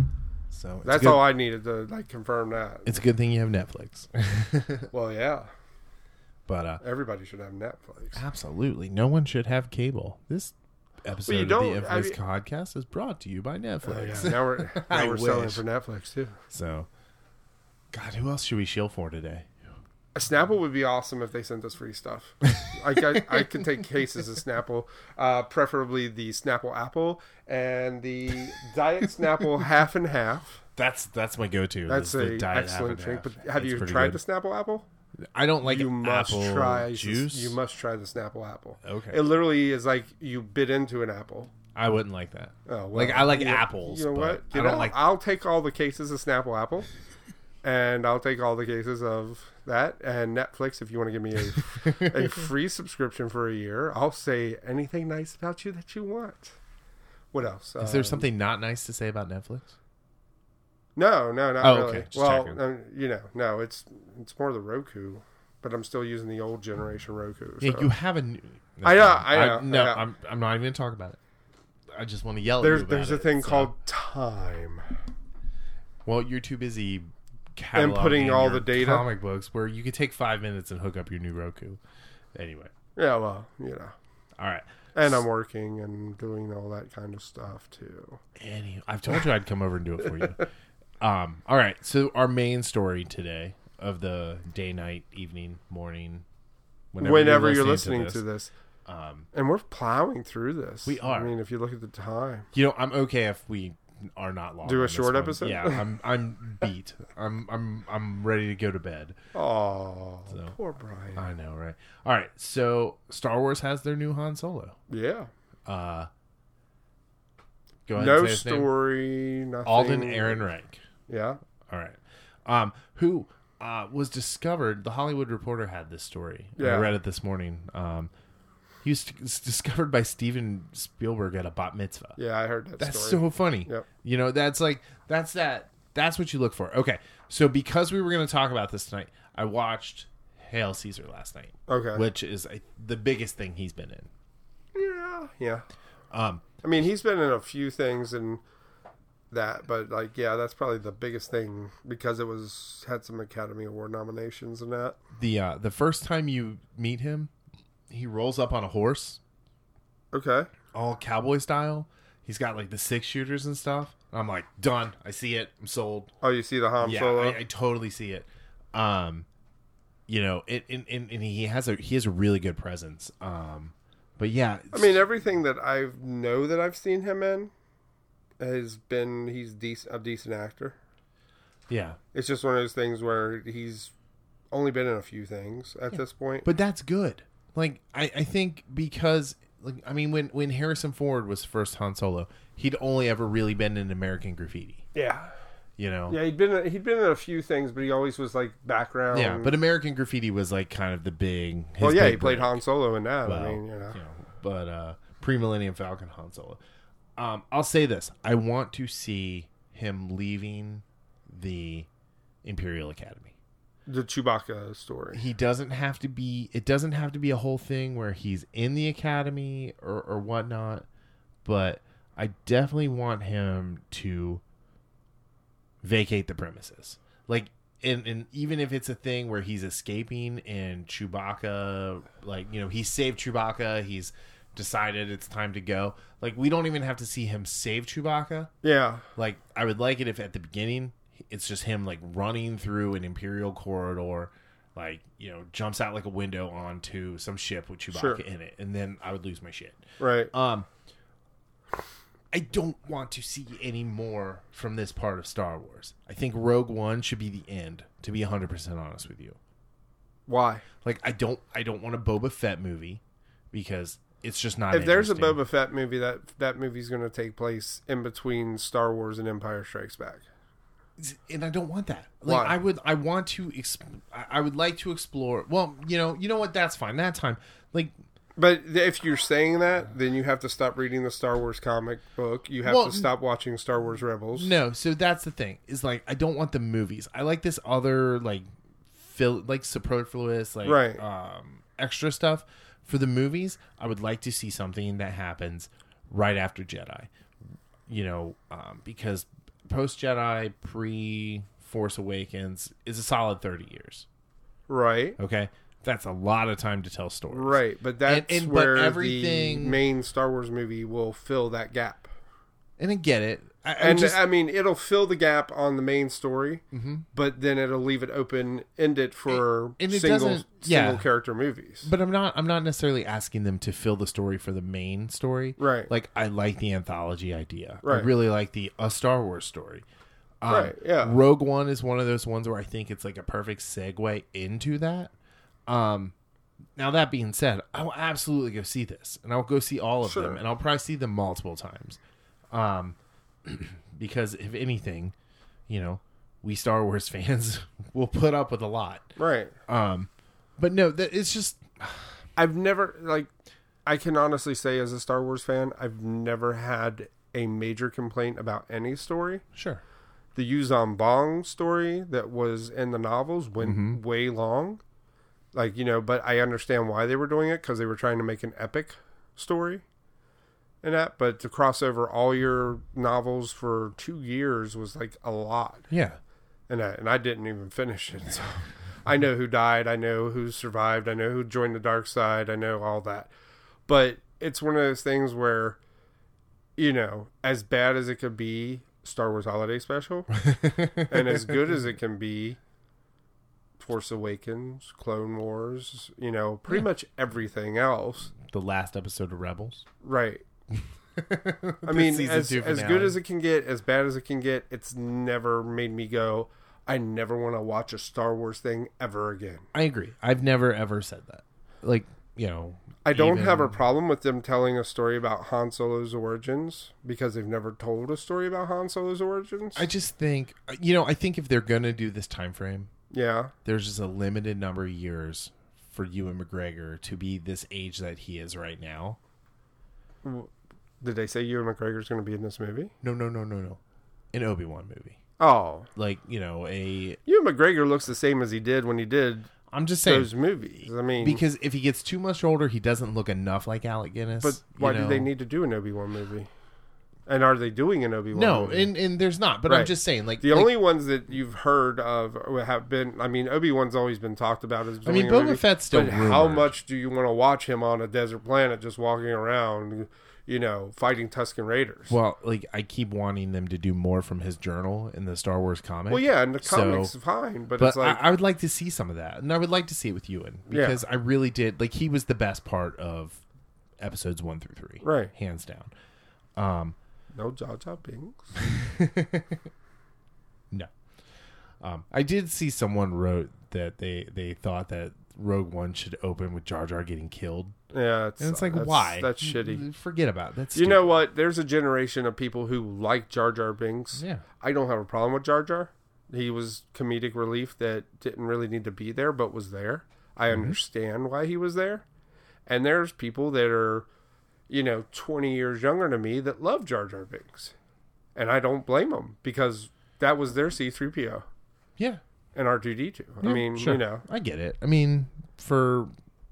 So it's That's good, all I needed to like confirm that. It's a good thing you have Netflix. Well, yeah, But uh, everybody should have Netflix. absolutely, no one should have cable. This episode you of the don't- Infamous I mean- Podcast is brought to you by Oh, Netflix. yeah. Now we're I now we're selling wish. for Netflix too. So, God, who else should we shill for today? A Snapple would be awesome if they sent us free stuff. I, I, I could take cases of Snapple, uh, preferably the Snapple Apple and the Diet Snapple half and half. That's that's my go-to. That's is the a Diet excellent half and drink. half. But have It's you pretty tried good. the Snapple Apple? I don't like you must apple try the- juice. You must try the Snapple Apple. Okay. It literally is like you bit into an apple. I wouldn't like that. Oh, well, Like I like you know- apples. You know but what? You I don't know, like. I'll take all the cases of Snapple Apple, and I'll take all the cases of that. And Netflix, if you want to give me a a free subscription for a year, I'll say anything nice about you that you want. What else? Is there Um, something not nice to say about Netflix? No, no, not Oh, really. okay. Just Well, checking. um, you know, no, it's it's more the Roku, but I'm still using the old generation Roku. Yeah, so. you have a. New, I know, I know, no, I know. I'm. I'm not even going to talk about it. I just want to yell at There's you about there's a it, thing so- called time. Well, you're too busy. And putting cataloging all your the data? comic books, where you could take five minutes and hook up your new Roku. Anyway, Yeah, well, you know, all right. and I'm working and doing all that kind of stuff too. Any, I've told you I'd come over and do it for you. Um, all right. So our main story today of the day, night, evening, morning, whenever, Whenever you're you're listening, listening to this, to this. um, And we're plowing through this. We are. I mean, if you look at the time. you know, I'm okay if we are not long. Do a on this short one. episode? Yeah, I'm. I'm beat. I'm. I'm. I'm ready to go to bed. Oh, So, poor Brian. I know, right? All right. So Star Wars has their new Han Solo. yeah. Uh, go ahead. No and say his name. story, nothing. Alden Ehrenreich. Yeah. All right. Um, who uh, was discovered? The Hollywood Reporter had this story. I Yeah. read it this morning. Um, he was t- discovered by Steven Spielberg at a bat mitzvah. Yeah, I heard that That's story. so funny. Yep. You know, that's like that's that. That's what you look for. Okay, so because we were going to talk about this tonight, I watched Hail Caesar last night, Okay. which is uh, the biggest thing he's been in. Yeah. Yeah. Um, I mean, he's been in a few things, and that, but like, yeah, that's probably the biggest thing because it was had some Academy Award nominations and that. The uh, the first time you meet him, he rolls up on a horse, Okay. all cowboy style. He's got like the six shooters and stuff. I'm like, done. I see it. I'm sold. Oh, you see the Han Yeah, Solo? I, I totally see it. Um, you know, it, and, and, and he has a he has a really good presence. Um, but yeah, I mean, everything that I know that I've seen him in has been he's decent, a decent actor. yeah. It's just one of those things where he's only been in a few things at Yeah. this point. But that's good. Like I, I think because like I mean when when Harrison Ford was first Han Solo, he'd only ever really been in American Graffiti. Yeah. You know. Yeah, he'd been he'd been in a few things, but he always was like background. Yeah, but American Graffiti was like kind of the big. His well, yeah, big he played break. Han Solo in that. Well, I mean, you know. you know, but uh, pre-Millennium Falcon Han Solo. Um, I'll say this: I want to see him leaving the Imperial Academy. The Chewbacca story. He doesn't have to be. It doesn't have to be a whole thing where he's in the academy or or whatnot. But I definitely want him to vacate the premises. Like, and, and even if it's a thing where he's escaping and Chewbacca, like, you know, he saved Chewbacca, he's decided it's time to go. Like, we don't even have to see him save Chewbacca. Yeah. Like, I would like it if at the beginning it's just him, like, running through an Imperial corridor, like, you know, jumps out like a window onto some ship with Chewbacca Sure. in it, and then I would lose my shit. Right. Um, I don't want to see any more from this part of Star Wars. I think Rogue One should be the end, to be one hundred percent honest with you. Why? Like, I don't I don't want a Boba Fett movie because it's just not If there's a interesting. Boba Fett movie, that that movie's going to take place in between Star Wars and Empire Strikes Back. And I don't want that. Like, Why? I would I want to exp- I I would like to explore. Well, you know, you know what? That's fine. That time, like, But if you're saying that, then you have to stop reading the Star Wars comic book. You have Well, to stop watching Star Wars Rebels. no. So that's the thing. Is like I don't want the movies. I like this other like, fil- like superfluous like Right. um extra stuff. For the movies, I would like to see something that happens right after Jedi. You know, um, because post Jedi, pre Force Awakens is a solid thirty years. Right. Okay, that's a lot of time to tell stories. Right. But that's And- and- but where everything- the main Star Wars movie will fill that gap. And I get it. I, I And just, I mean, it'll fill the gap on the main story, mm-hmm. but then it'll leave it open ended for And- and it single doesn't- yeah. single character movies. But I'm not. I'm not necessarily asking them to fill the story for the main story. Right. Like I like the anthology idea. I Right. really like the a Star Wars story. Um, Right, yeah. Rogue One is one of those ones where I think it's like a perfect segue into that. Um, now that being said, I will absolutely go see this, and I'll go see all of Sure. them, and I'll probably see them multiple times. Um, because if anything, you know, we Star Wars fans will put up with a lot. Right. Um, but no, that it's just. I've never, like, I can honestly say as a Star Wars fan, I've never had a major complaint about any story. Sure. The Yuzan Bong story that was in the novels went Mm-hmm. way long. Like, you know, but I understand why they were doing it because they were trying to make an epic story and that. But to cross over all your novels for two years was like a lot. Yeah. And I, and I didn't even finish it. So I know who died. I know who survived. I know who joined the dark side. I know all that. But it's one of those things where, you know, as bad as it could be, Star Wars Holiday Special, and as good as it can be, Force Awakens, Clone Wars, you know, pretty Yeah. much everything else. The last episode of Rebels. Right. I The mean, season as, two as finale. good as it can get, as bad as it can get, it's never made me go, I never want to watch a Star Wars thing ever again. I agree. I've never ever said that. Like, you know, I don't even- have a problem with them telling a story about Han Solo's origins because they've never told a story about Han Solo's origins. I just think, you know, I think if they're gonna do this time frame, yeah. there's just a limited number of years for Ewan McGregor to be this age that he is right now. Did they say Ewan McGregor's going to be in this movie? No, no, no, no, no. An Obi-Wan movie. Oh. Like, you know, a. Ewan McGregor looks the same as he did when he did I'm just saying. those movies. I mean, Because if he gets too much older, he doesn't look enough like Alec Guinness. but why you do know? they need to do an Obi-Wan movie? And are they doing an Obi-Wan No, movie? and, and there's not. But I'm Right. just saying, like The like, only ones that you've heard of have been, I mean, Obi-Wan's always been talked about as doing I mean, a Boba movie, Fett's still but how rumored. much do you want to watch him on a desert planet just walking around, you know, fighting Tusken Raiders? Well, like I keep wanting them to do more from his journal in the Star Wars comic. Well, yeah, and the So- comics is fine, but, But it's like, I, I would like to see some of that, and I would like to see it with Ewan Yeah. because I really did like he was the best part of episodes one through three, Right. hands down. Um, no Jar Jar Binks. no, um, I did see someone wrote that they they thought that Rogue One should open with Jar Jar getting killed, Yeah, it's, and it's like that's, why? That's shitty. Forget about it. That's You know stupid. what? There's a generation of people who like Jar Jar Binks. Yeah. I don't have a problem with Jar Jar. He was comedic relief that didn't really need to be there, but was there. I Mm-hmm. understand why he was there. And there's people that are, you know, twenty years younger than me that love Jar Jar Binks. And I don't blame them because that was their C three P O Yeah. and R two D two. I Yeah, mean, sure. you know. I get it. I mean, for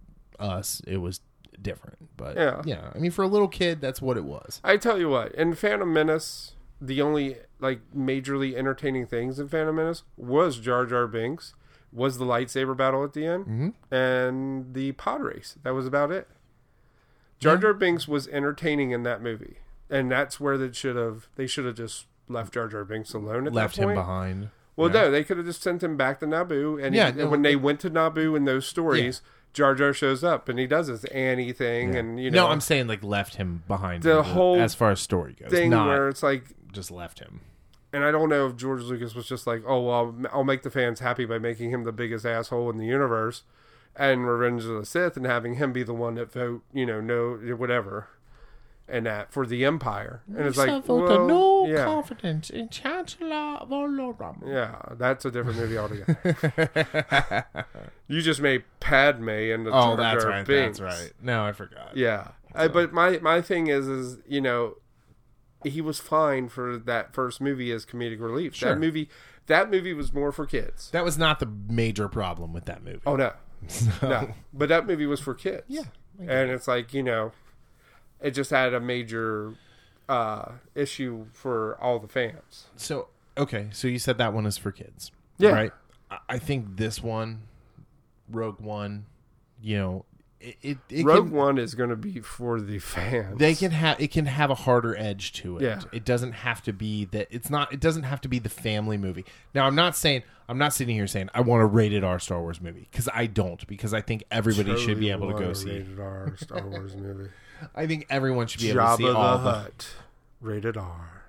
us, it was different, but Yeah. yeah. I mean, for a little kid, that's what it was. I tell you what, in Phantom Menace, the only like majorly entertaining things in Phantom Menace was Jar Jar Binks, was the lightsaber battle at the end, Mm-hmm. and the pod race. That was about it. Jar Jar Binks was entertaining in that movie, and that's where they should have they should have just left Jar Jar Binks alone at Left that him point. behind. Well, Yeah. no, they could have just sent him back to Naboo, and, he- Yeah, and no, when they it- went to Naboo in those stories, Jar Jar shows up and he does his Annie thing, Yeah. and you know, No, I'm saying like left him behind. The for whole as far as story goes, thing not where it's like. just left him. And I don't know if George Lucas was just like, oh, well, I'll make the fans happy by making him the biggest asshole in the universe and Revenge of the Sith and having him be the one that vote, you know, no, whatever, and that for the Empire. And it's like, well, no yeah, confidence in Chancellor Valorum. yeah, that's a different movie altogether. You just made Padme into Oh, Jar that's Jar right. Binks. That's right. No, I forgot. Yeah. I, but my, my thing is, is, you know, he was fine for that first movie as comedic relief. Sure. That movie, that movie was more for kids. That was not the major problem with that movie. Oh no, no. But that movie was for kids. Yeah, I get and it's like, you know, it just had a major uh, issue for all the fans. So okay, so you said that one is for kids, Yeah. right? I- I think this one, Rogue One, you know, it it, it Rogue can, One is going to be for the fans. they can have it can have a harder edge to it. Yeah. It doesn't have to be that. It's not. It doesn't have to be the family movie. Now, I'm not saying. I'm not sitting here saying I want a rated R Star Wars movie because I don't. Because I think everybody should be able to go want a see. rated R Star Wars movie. I think everyone should be able to Jabba see the all the. Hutt, rated R.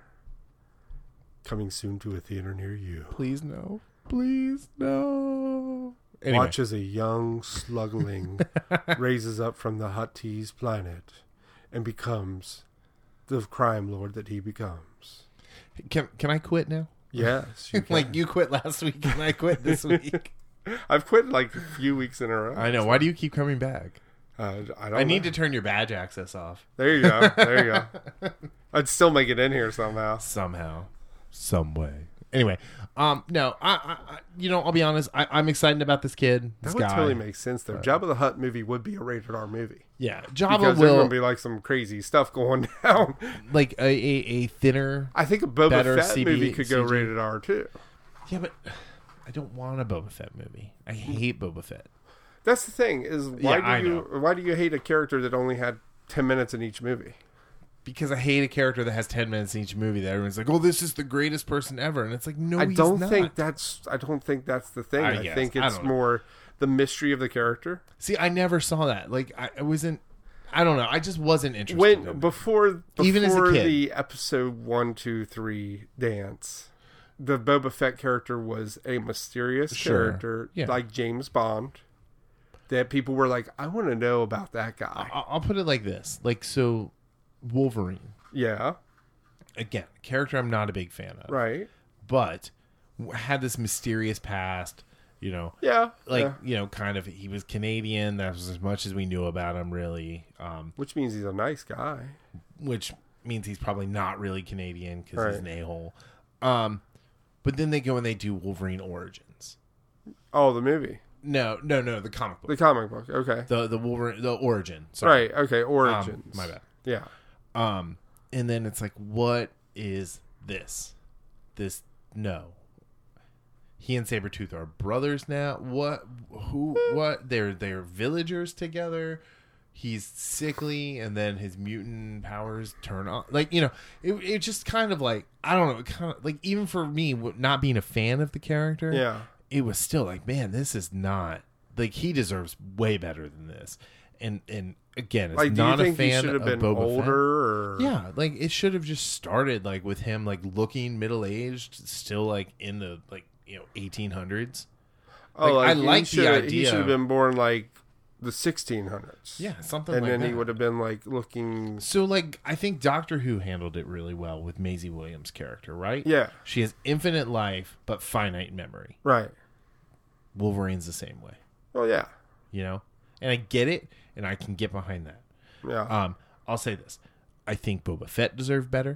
Coming soon to a theater near you. Please no. Please no. Anyway. Watch as a young slugling raises up from the Huttese planet and becomes the crime lord that he becomes. Can can I quit now? Yes, you can. Like you quit last week, and I quit this week. I've quit like a few weeks in a row. I know. Why do you keep coming back? Uh, I don't. I need know. to turn your badge access off There you go. There you go. I'd still make it in here somehow. somehow, some way. Anyway, um, no, I, I, I you know, I'll be honest. I, I'm excited about this kid. This That would guy. totally make sense though. Jabba the Hutt movie would be a rated R movie Yeah, because Jabba there's will going to be like some crazy stuff going down. like a, a, a thinner. I think a Boba Better Fett C B movie could go C G. rated R too. Yeah, but I don't want a Boba Fett movie. I hate Boba Fett. That's the thing is why Yeah, I do you know. why do you hate a character that only had ten minutes in each movie? Because I hate a character that has ten minutes in each movie that everyone's like, oh, this is the greatest person ever. And it's like, no, I he's don't not. think that's I don't think that's the thing. I I, guess. think I it's don't know. more the mystery of the character. See, I never saw that. Like, I, I wasn't, I don't know. I just wasn't interested. When in it. before before Even as a kid. the episode one, two, three dance, the Boba Fett character was a mysterious Sure. character Yeah. like James Bond. That people were like, I want to know about that guy. I- I'll put it like this. Like, so, Wolverine, Yeah, again, a character I'm not a big fan of. right. But had this mysterious past, you know, Yeah, like, yeah. you know, kind of, he was Canadian. That was as much as we knew about him, really. Um, Which means he's a nice guy. which means he's probably not really Canadian because he's an Right. a-hole. Um, but then they go and they do Wolverine Origins. Oh, the movie, No, no, no, the comic book. the comic book. Okay, The the Wolverine the origin. Sorry. right. Okay, Origins. Um, my bad. Yeah, Um and then it's like, what is this? This no. He and Sabretooth are brothers now. What? Who? What? They're they're villagers together. He's sickly, and then his mutant powers turn on. Like, you know, it it just kind of like, I don't know, it kind of like, even for me, not being a fan of the character, Yeah. it was still like, man, this is not like, he deserves way better than this. And and again, it's Like, do not you a think he fan should of have been Boba older? Fett. Or... Yeah, like it should have just started like with him like looking middle aged, still like in the like you know eighteen hundreds. Oh, Like, like, I he like the shoulda- He idea should have of- been born like the sixteen hundreds. Yeah, something and like then that. he would have been like looking. So like I think Doctor Who handled it really well with Maisie Williams' character, right? Yeah. She has infinite life but finite memory. Right. Wolverine's the same way, Well, yeah. you know? And I get it, and I can get behind that. Yeah. Um, I'll say this. I think Boba Fett deserved better.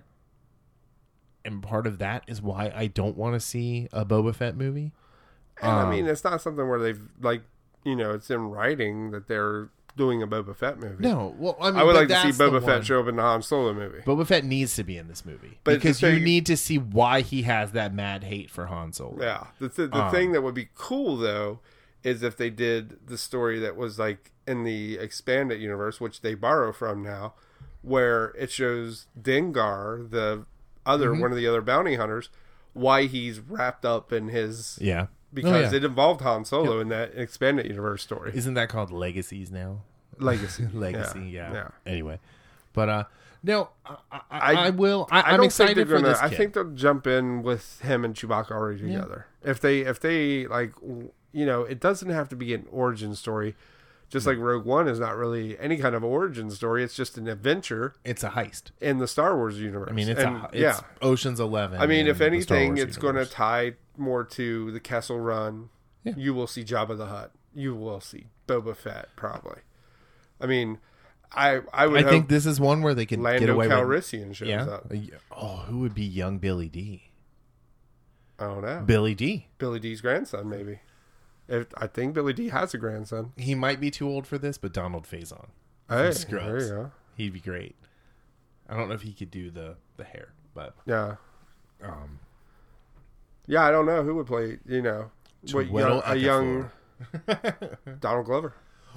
And part of that is why I don't want to see a Boba Fett movie. and um, I mean, it's not something where they've like, you know, it's in writing that they're doing a Boba Fett movie. No, well, I mean, I would but like to see that's the Boba one. Fett show up in the Han Solo movie. Boba Fett needs to be in this movie. But because the you thing- need to see why he has that mad hate for Han Solo. Yeah. The, th- the Um, thing that would be cool, though, is if they did the story that was like in the expanded universe, which they borrow from now, where it shows Dengar, the other Mm-hmm. one of the other bounty hunters, why he's wrapped up in his Yeah. because Oh, yeah. it involved Han Solo in that expanded universe story. Isn't that called Legacies now? Legacy, Legacy, yeah. yeah. Anyway, but uh, no, I, I, I- I will. I, I I'm don't excited think for they're gonna. this I kid. think they'll jump in with him and Chewbacca already together. If they, if they like, w- you know, it doesn't have to be an origin story. Just like Rogue One is not really any kind of origin story. It's just an adventure it's a heist. in the Star Wars universe. I mean, it's And, a, it's yeah. Ocean's Eleven. I mean, in if the Star anything, Wars it's going to universe. tie more to the Kessel Run. Yeah. You will see Jabba the Hutt. You will see Boba Fett probably. I mean, I I would I hope think this is one where they can get Lando away with. Calrissian shows Yeah. up. Oh, who would be young Billy D? I don't know. Billy D. Billy D's grandson, maybe. If, I think Billy D has a grandson. He might be too old for this, but Donald Faison. Hey, Scrubs. there you go. He'd be great. I don't know if he could do the the hair, but Yeah, um, yeah. I don't know who would play. You know, what Chiwetel young, a young Ejiofor. Donald Glover.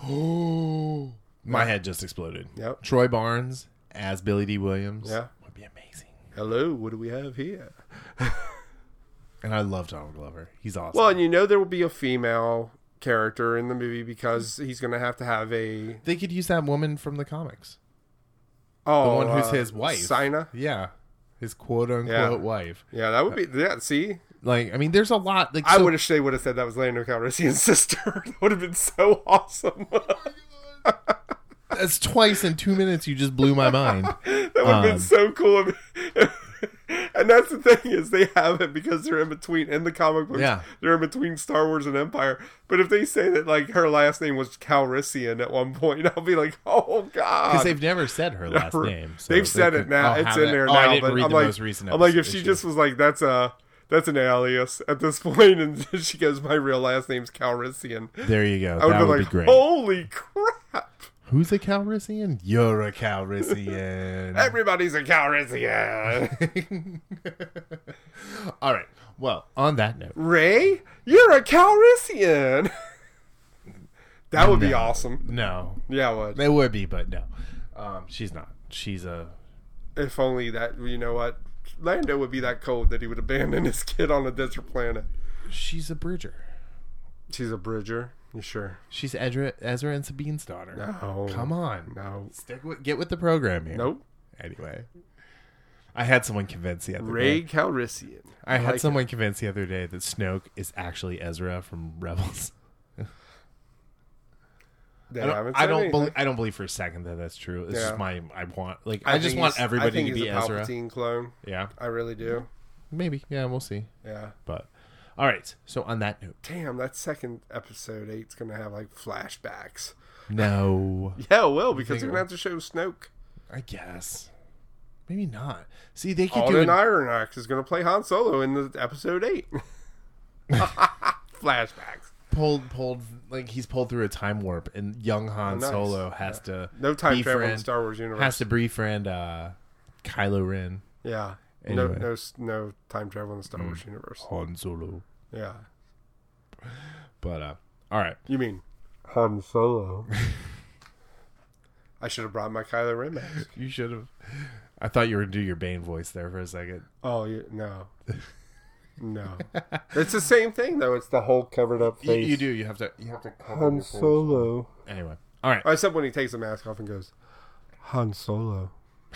Oh, my head just exploded. Yep. Troy Barnes as Billy D. Williams. Yeah. Would be amazing. Hello, what do we have here? And I love Donald Glover. He's awesome. Well, and you know there will be a female character in the movie because he's going to have to have a they could use that woman from the comics. oh The one who's uh, his wife. Sina. Yeah. His quote unquote Yeah. wife. Yeah, that would be yeah. See, Like, I mean, there's a lot. Like, I so- would have they would have said that was Lando Calrissian's sister. That would have been so awesome. That's twice in two minutes. You just blew my mind. That would have been Um, so cool. And that's the thing is they have it because they're in between in the comic books. Yeah. They're in between Star Wars and Empire. But if they say that like her last name was Calrissian at one point, I'll be like, oh god, Because they've never said her last name. So they've they said could- it now. I'll It's have in it. there Oh, now. I didn't but read I'm the like, most recent I'm like, if episode- she just was like, that's a that's an alias at this point, and she goes, my real last name's Calrissian. There you go. I would That have would been be like, great. holy crap! Who's a Calrissian? You're a Calrissian. Everybody's a Calrissian. All right. Well, on that note, Ray, you're a Calrissian. That would be No. awesome. no, Yeah, it would. they would be, but no, um, she's not. She's a. If only that, you know what? Lando would be that cold that he would abandon his kid on a desert planet. She's a Bridger. She's a Bridger. You sure? She's Ezra, Ezra and Sabine's daughter. No. Come on. No. Stick with, get with the program here. Nope. Anyway, I had someone convince the other Ray day. Calrissian. I had like someone convince the other day that Snoke is actually Ezra from Rebels. They I don't. haven't I said don't, anything. believe, I don't believe for a second that that's true. It's Yeah. just my. I want like. I, just think want he's- I everybody think to he's be a Ezra. Palpatine clone. Yeah, I really do. maybe. Yeah, we'll see. Yeah. But all right. So on that note, Damn, that second episode eight's gonna have like flashbacks. no, Yeah, it will because think they're it gonna have to show Snoke. I guess maybe not. See, they could do Alden it. Iron Axe is gonna play Han Solo in the episode eight. Flashbacks. Pulled, pulled like he's pulled through a time warp, and young Han Oh, nice. Solo has to No time travel in befriend- the Star Wars universe. has to befriend uh, Kylo Ren. Yeah. Anyway. No, no, no time travel in the Star Wars mm. universe. Han Solo. Yeah. But uh, all right. You mean Han Solo? I should have brought my Kylo Ren mask. You should have. I thought you were gonna do your Bane voice there for a second. Oh you, no, no. It's the same thing though. It's the whole covered up face. You, you do. You have to. You have to. Cover Han Solo. Anyway, all right. Except when he takes the mask off and goes, Han Solo.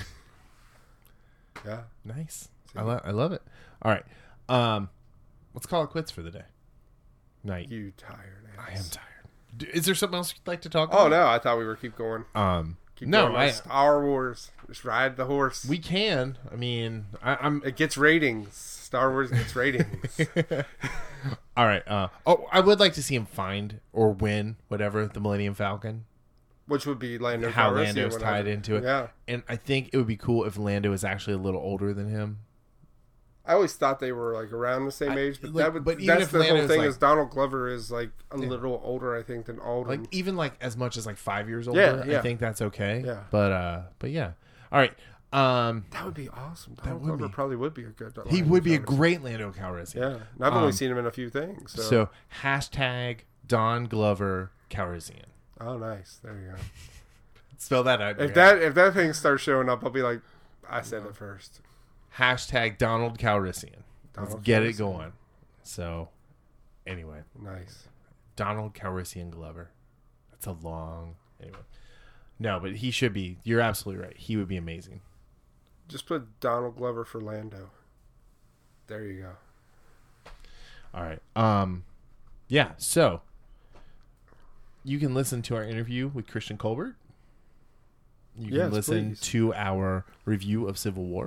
Yeah. Nice. See? I love. I love it. All right. Um, let's call it quits for the day. Night. You tired ass. I am tired. Is there something else you'd like to talk about? Oh no, I thought we were keep going. Um, keep no, going I, Star Wars. Just ride the horse. We can. I mean, I, I'm. It gets ratings. Star Wars gets ratings. All right. Uh, oh, I would like to see him find or win whatever the Millennium Falcon. Which would be Lando. How Calrissian Lando's tied into it. Yeah. And I think it would be cool if Lando is actually a little older than him. I always thought they were like around the same I, age, but like, that would. But even that's if the Lando's whole thing like, is Donald Glover is like a yeah. little older, I think, than Alden. Like even like as much as like five years older. Yeah, yeah. I think that's okay. Yeah. But uh, but yeah. All right. Um, that would be awesome. That Donald would Glover be. probably would be a good. He Lando would be a Calrissian. great Lando Calrissian. Yeah, and I've um, only seen him in a few things. So, so hashtag Don Glover Calrissian. oh, nice. There you go. Spell that out. If that if that thing starts showing up, I'll be like, I said it first. Hashtag Donald Calrissian. Let's Donald get it Calrissian. going. So, anyway, Nice. Donald Calrissian Glover. That's a long. Anyway, no, but he should be. You're absolutely right. He would be amazing. Just put Donald Glover for Lando. There you go. All right. Um, yeah. So you can listen to our interview with Christian Colbert. You can Yes, listen please. to our review of Civil War,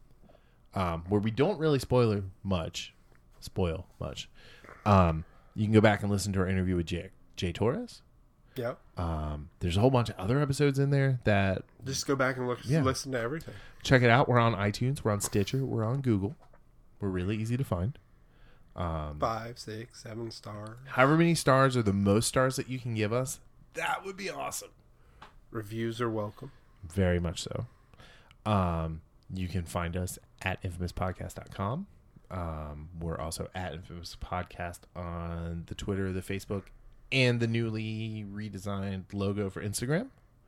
um, where we don't really spoiler much, spoil much. Um, you can go back and listen to our interview with Jay, Jay Torres. Yep. Um, there's a whole bunch of other episodes in there that Just go back and look, Yeah. listen to everything. check it out. We're on iTunes. We're on Stitcher. We're on Google. We're really easy to find. Um, Five, six, seven stars. however many stars are the most stars that you can give us, that would be awesome. Reviews are welcome. Very much so. Um, you can find us at infamous podcast dot com. Um, we're also at Infamous Podcast on the Twitter, the Facebook, and the newly redesigned logo for Instagram,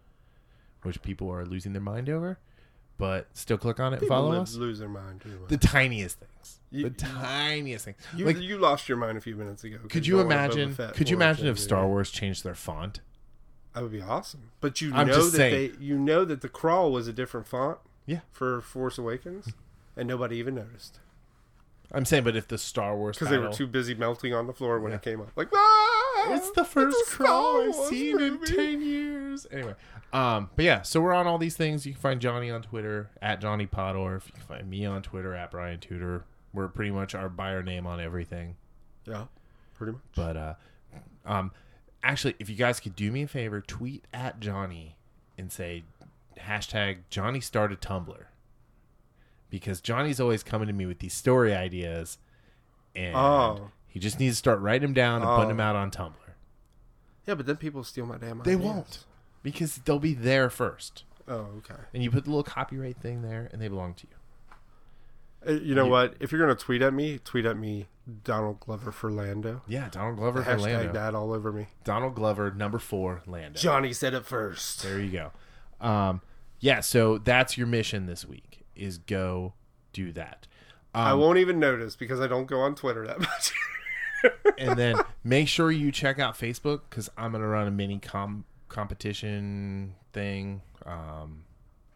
which people are losing their mind over. But still click on it and People follow live- us. lose their mind too. The tiniest things. You- the tiniest things. You, like, you lost your mind a few minutes ago. 'cause could you don't want Boba imagine? Fett Could you for imagine if Jay. Star Wars changed their font? That would be awesome. But you I'm know just that saying. they, you know that the crawl was a different font. Yeah. For Force Awakens, and nobody even noticed I'm saying, but if the Star Wars because they were title- too busy melting on the floor when Yeah. it came up. Like, ah, It's the first it's a Star crawl I've Wars seen in movie." ten years. Anyway, um, but yeah, so we're on all these things. You can find Johnny on Twitter at Johnny Podorf. You can find me on Twitter at Brian Tudor. We're pretty much our by our name on everything. Yeah, pretty much. But uh, um, actually, if you guys could do me a favor, tweet at Johnny and say hashtag Johnny started Tumblr, because Johnny's always coming to me with these story ideas, and Oh. he just needs to start writing them down and Oh. putting them out on Tumblr. Yeah, but then people steal my damn They ideas. won't, because they'll be there first. Oh, okay. And you put the little copyright thing there, and they belong to you. Uh, You know You- what? If you're gonna tweet at me, tweet at me Donald Glover for Lando. Yeah, Donald Glover for Hashtag Lando. that all over me. Donald Glover, number four, Lando. Johnny said it first. There you go. Um, yeah, so that's your mission this week, is go do that. Um, I won't even notice because I don't go on Twitter that much. And then make sure you check out Facebook, because I'm going to run a mini com- competition thing. Um,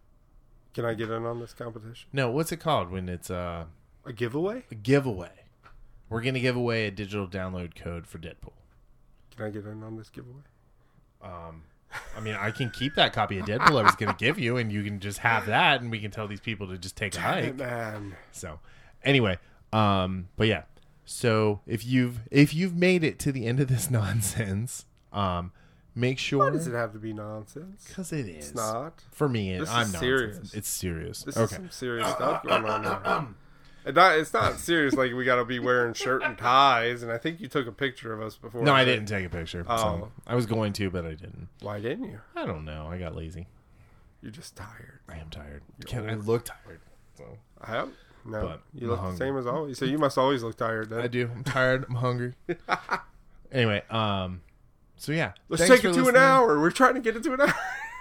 Can I get in on this competition? no, what's it called when it's uh, A giveaway? a giveaway? We're going to give away a digital download code for Deadpool. Can I get in on this giveaway? Um, I mean, I can keep that copy of Deadpool I was going to give you, and you can just have that, and we can tell these people to just take a Damn it, hike. man. So, anyway, um, but yeah. So if you've if you've made it to the end of this nonsense, um, make sure. Why does it have to be nonsense? Because it is It's not. for me. This I'm is not serious. It's serious. This okay. is some serious stuff going on there. It's not, it's not serious like we got to be wearing shirt and ties, and I think you took a picture of us before. No, I so- didn't take a picture. Oh. So I was going to, but I didn't. Why didn't you? I don't know. I got lazy. You're just tired. I am tired. Can I look tired? So I am. No, But you look I'm the same as always. So you must always look tired. Then. I do. I'm tired. I'm hungry. Anyway, um, so yeah, Let's thanks take for it to listening. an hour. We're trying to get it to an hour.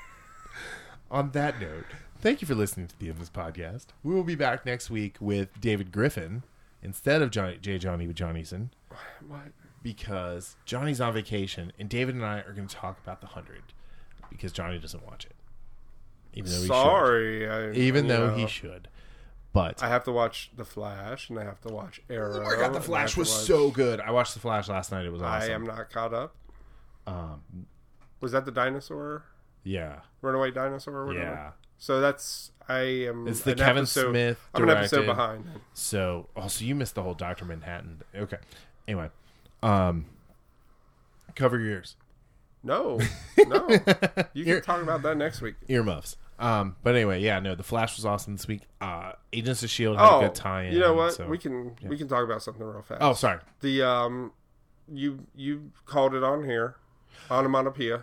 On that note, thank you for listening to the Endless Podcast. We will be back next week with David Griffin instead of Johnny, J. Johnny with Johnnyson. What? Because Johnny's on vacation, and David and I are going to talk about The Hundred because Johnny doesn't watch it. Even though he Sorry. should. I, Even though know, he should. But I have to watch The Flash, and I have to watch Arrow. oh my God, The and I Flash have to was watch- so good. I watched The Flash last night. It was awesome. I am not caught up. Um, Was that the dinosaur? yeah. Runaway dinosaur or whatever? Yeah. So that's... I am... It's the an Kevin episode, Smith I'm an episode directed. behind. Then. So, also, you missed the whole Doctor Manhattan. Okay. Anyway. Um, cover your ears. No. No. You can Ear- talk about that next week. Earmuffs. Um, but anyway, yeah, no, The Flash was awesome this week. Uh, Agents of S H I E L D had Oh, a good tie-in. you know what? so- we can yeah. we can talk about something real fast. Oh, sorry. The um, you you called it on here, onomatopoeia.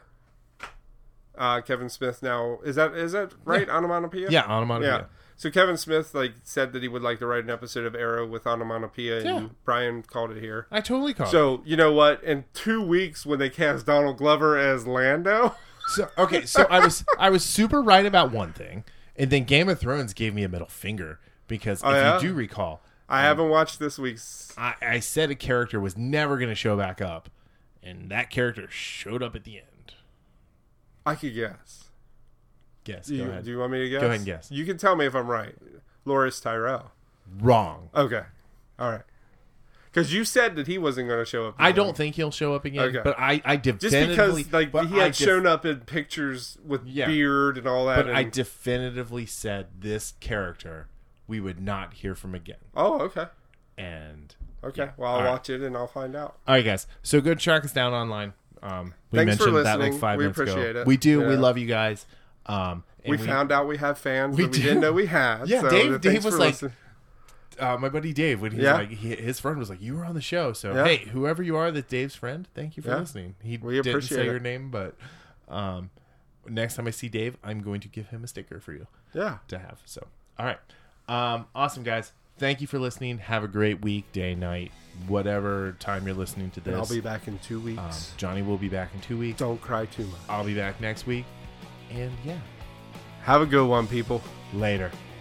Uh, Kevin Smith now is that is that right? Onomatopoeia. Yeah, onomatopoeia. Yeah. So Kevin Smith like said that he would like to write an episode of Arrow with onomatopoeia, and Yeah. Brian called it here. I totally caught it. So you know what? In two weeks, when they cast Donald Glover as Lando, So okay, so I was I was super right about one thing, and then Game of Thrones gave me a middle finger because Oh, if yeah? you do recall, I haven't watched this week's. I, I said a character was never going to show back up, and that character showed up at the end. I could guess. Guess. Do Go you, ahead. do you want me to guess? Go ahead and guess. You can tell me if I'm right. Loris Tyrell. Wrong. Okay. All right. Because you said that he wasn't going to show up. I again. don't think he'll show up again. Okay. But I, I Just definitively because like but he had I def- shown up in pictures with Yeah. beard and all that. But and... I definitively said this character we would not hear from again. oh, okay. And Okay. Yeah. Well, I'll All right. watch it and I'll find out. all right, guys. So go track us down online. Um, we Thanks for mentioned that like listening. five We minutes appreciate ago. it. We do. We Yeah. love you guys. Um, and We, found out we have fans We that we do. didn't know we had. Yeah, so Dave- thanks Dave was for like- listening. uh, my buddy Dave when he's Yeah. like he, his friend was like, you were on the show, so Yeah. hey, whoever you are that's Dave's friend, thank you for Yeah. listening. He We didn't appreciate say it. your name, but um, next time I see Dave, I'm going to give him a sticker for you Yeah. to have. So all right, um, awesome guys, thank you for listening. Have a great week, day, night, whatever time you're listening to this. And I'll be back in two weeks. um, Johnny will be back in two weeks. Don't cry too much. I'll be back next week, and yeah, Have a good one, people. later.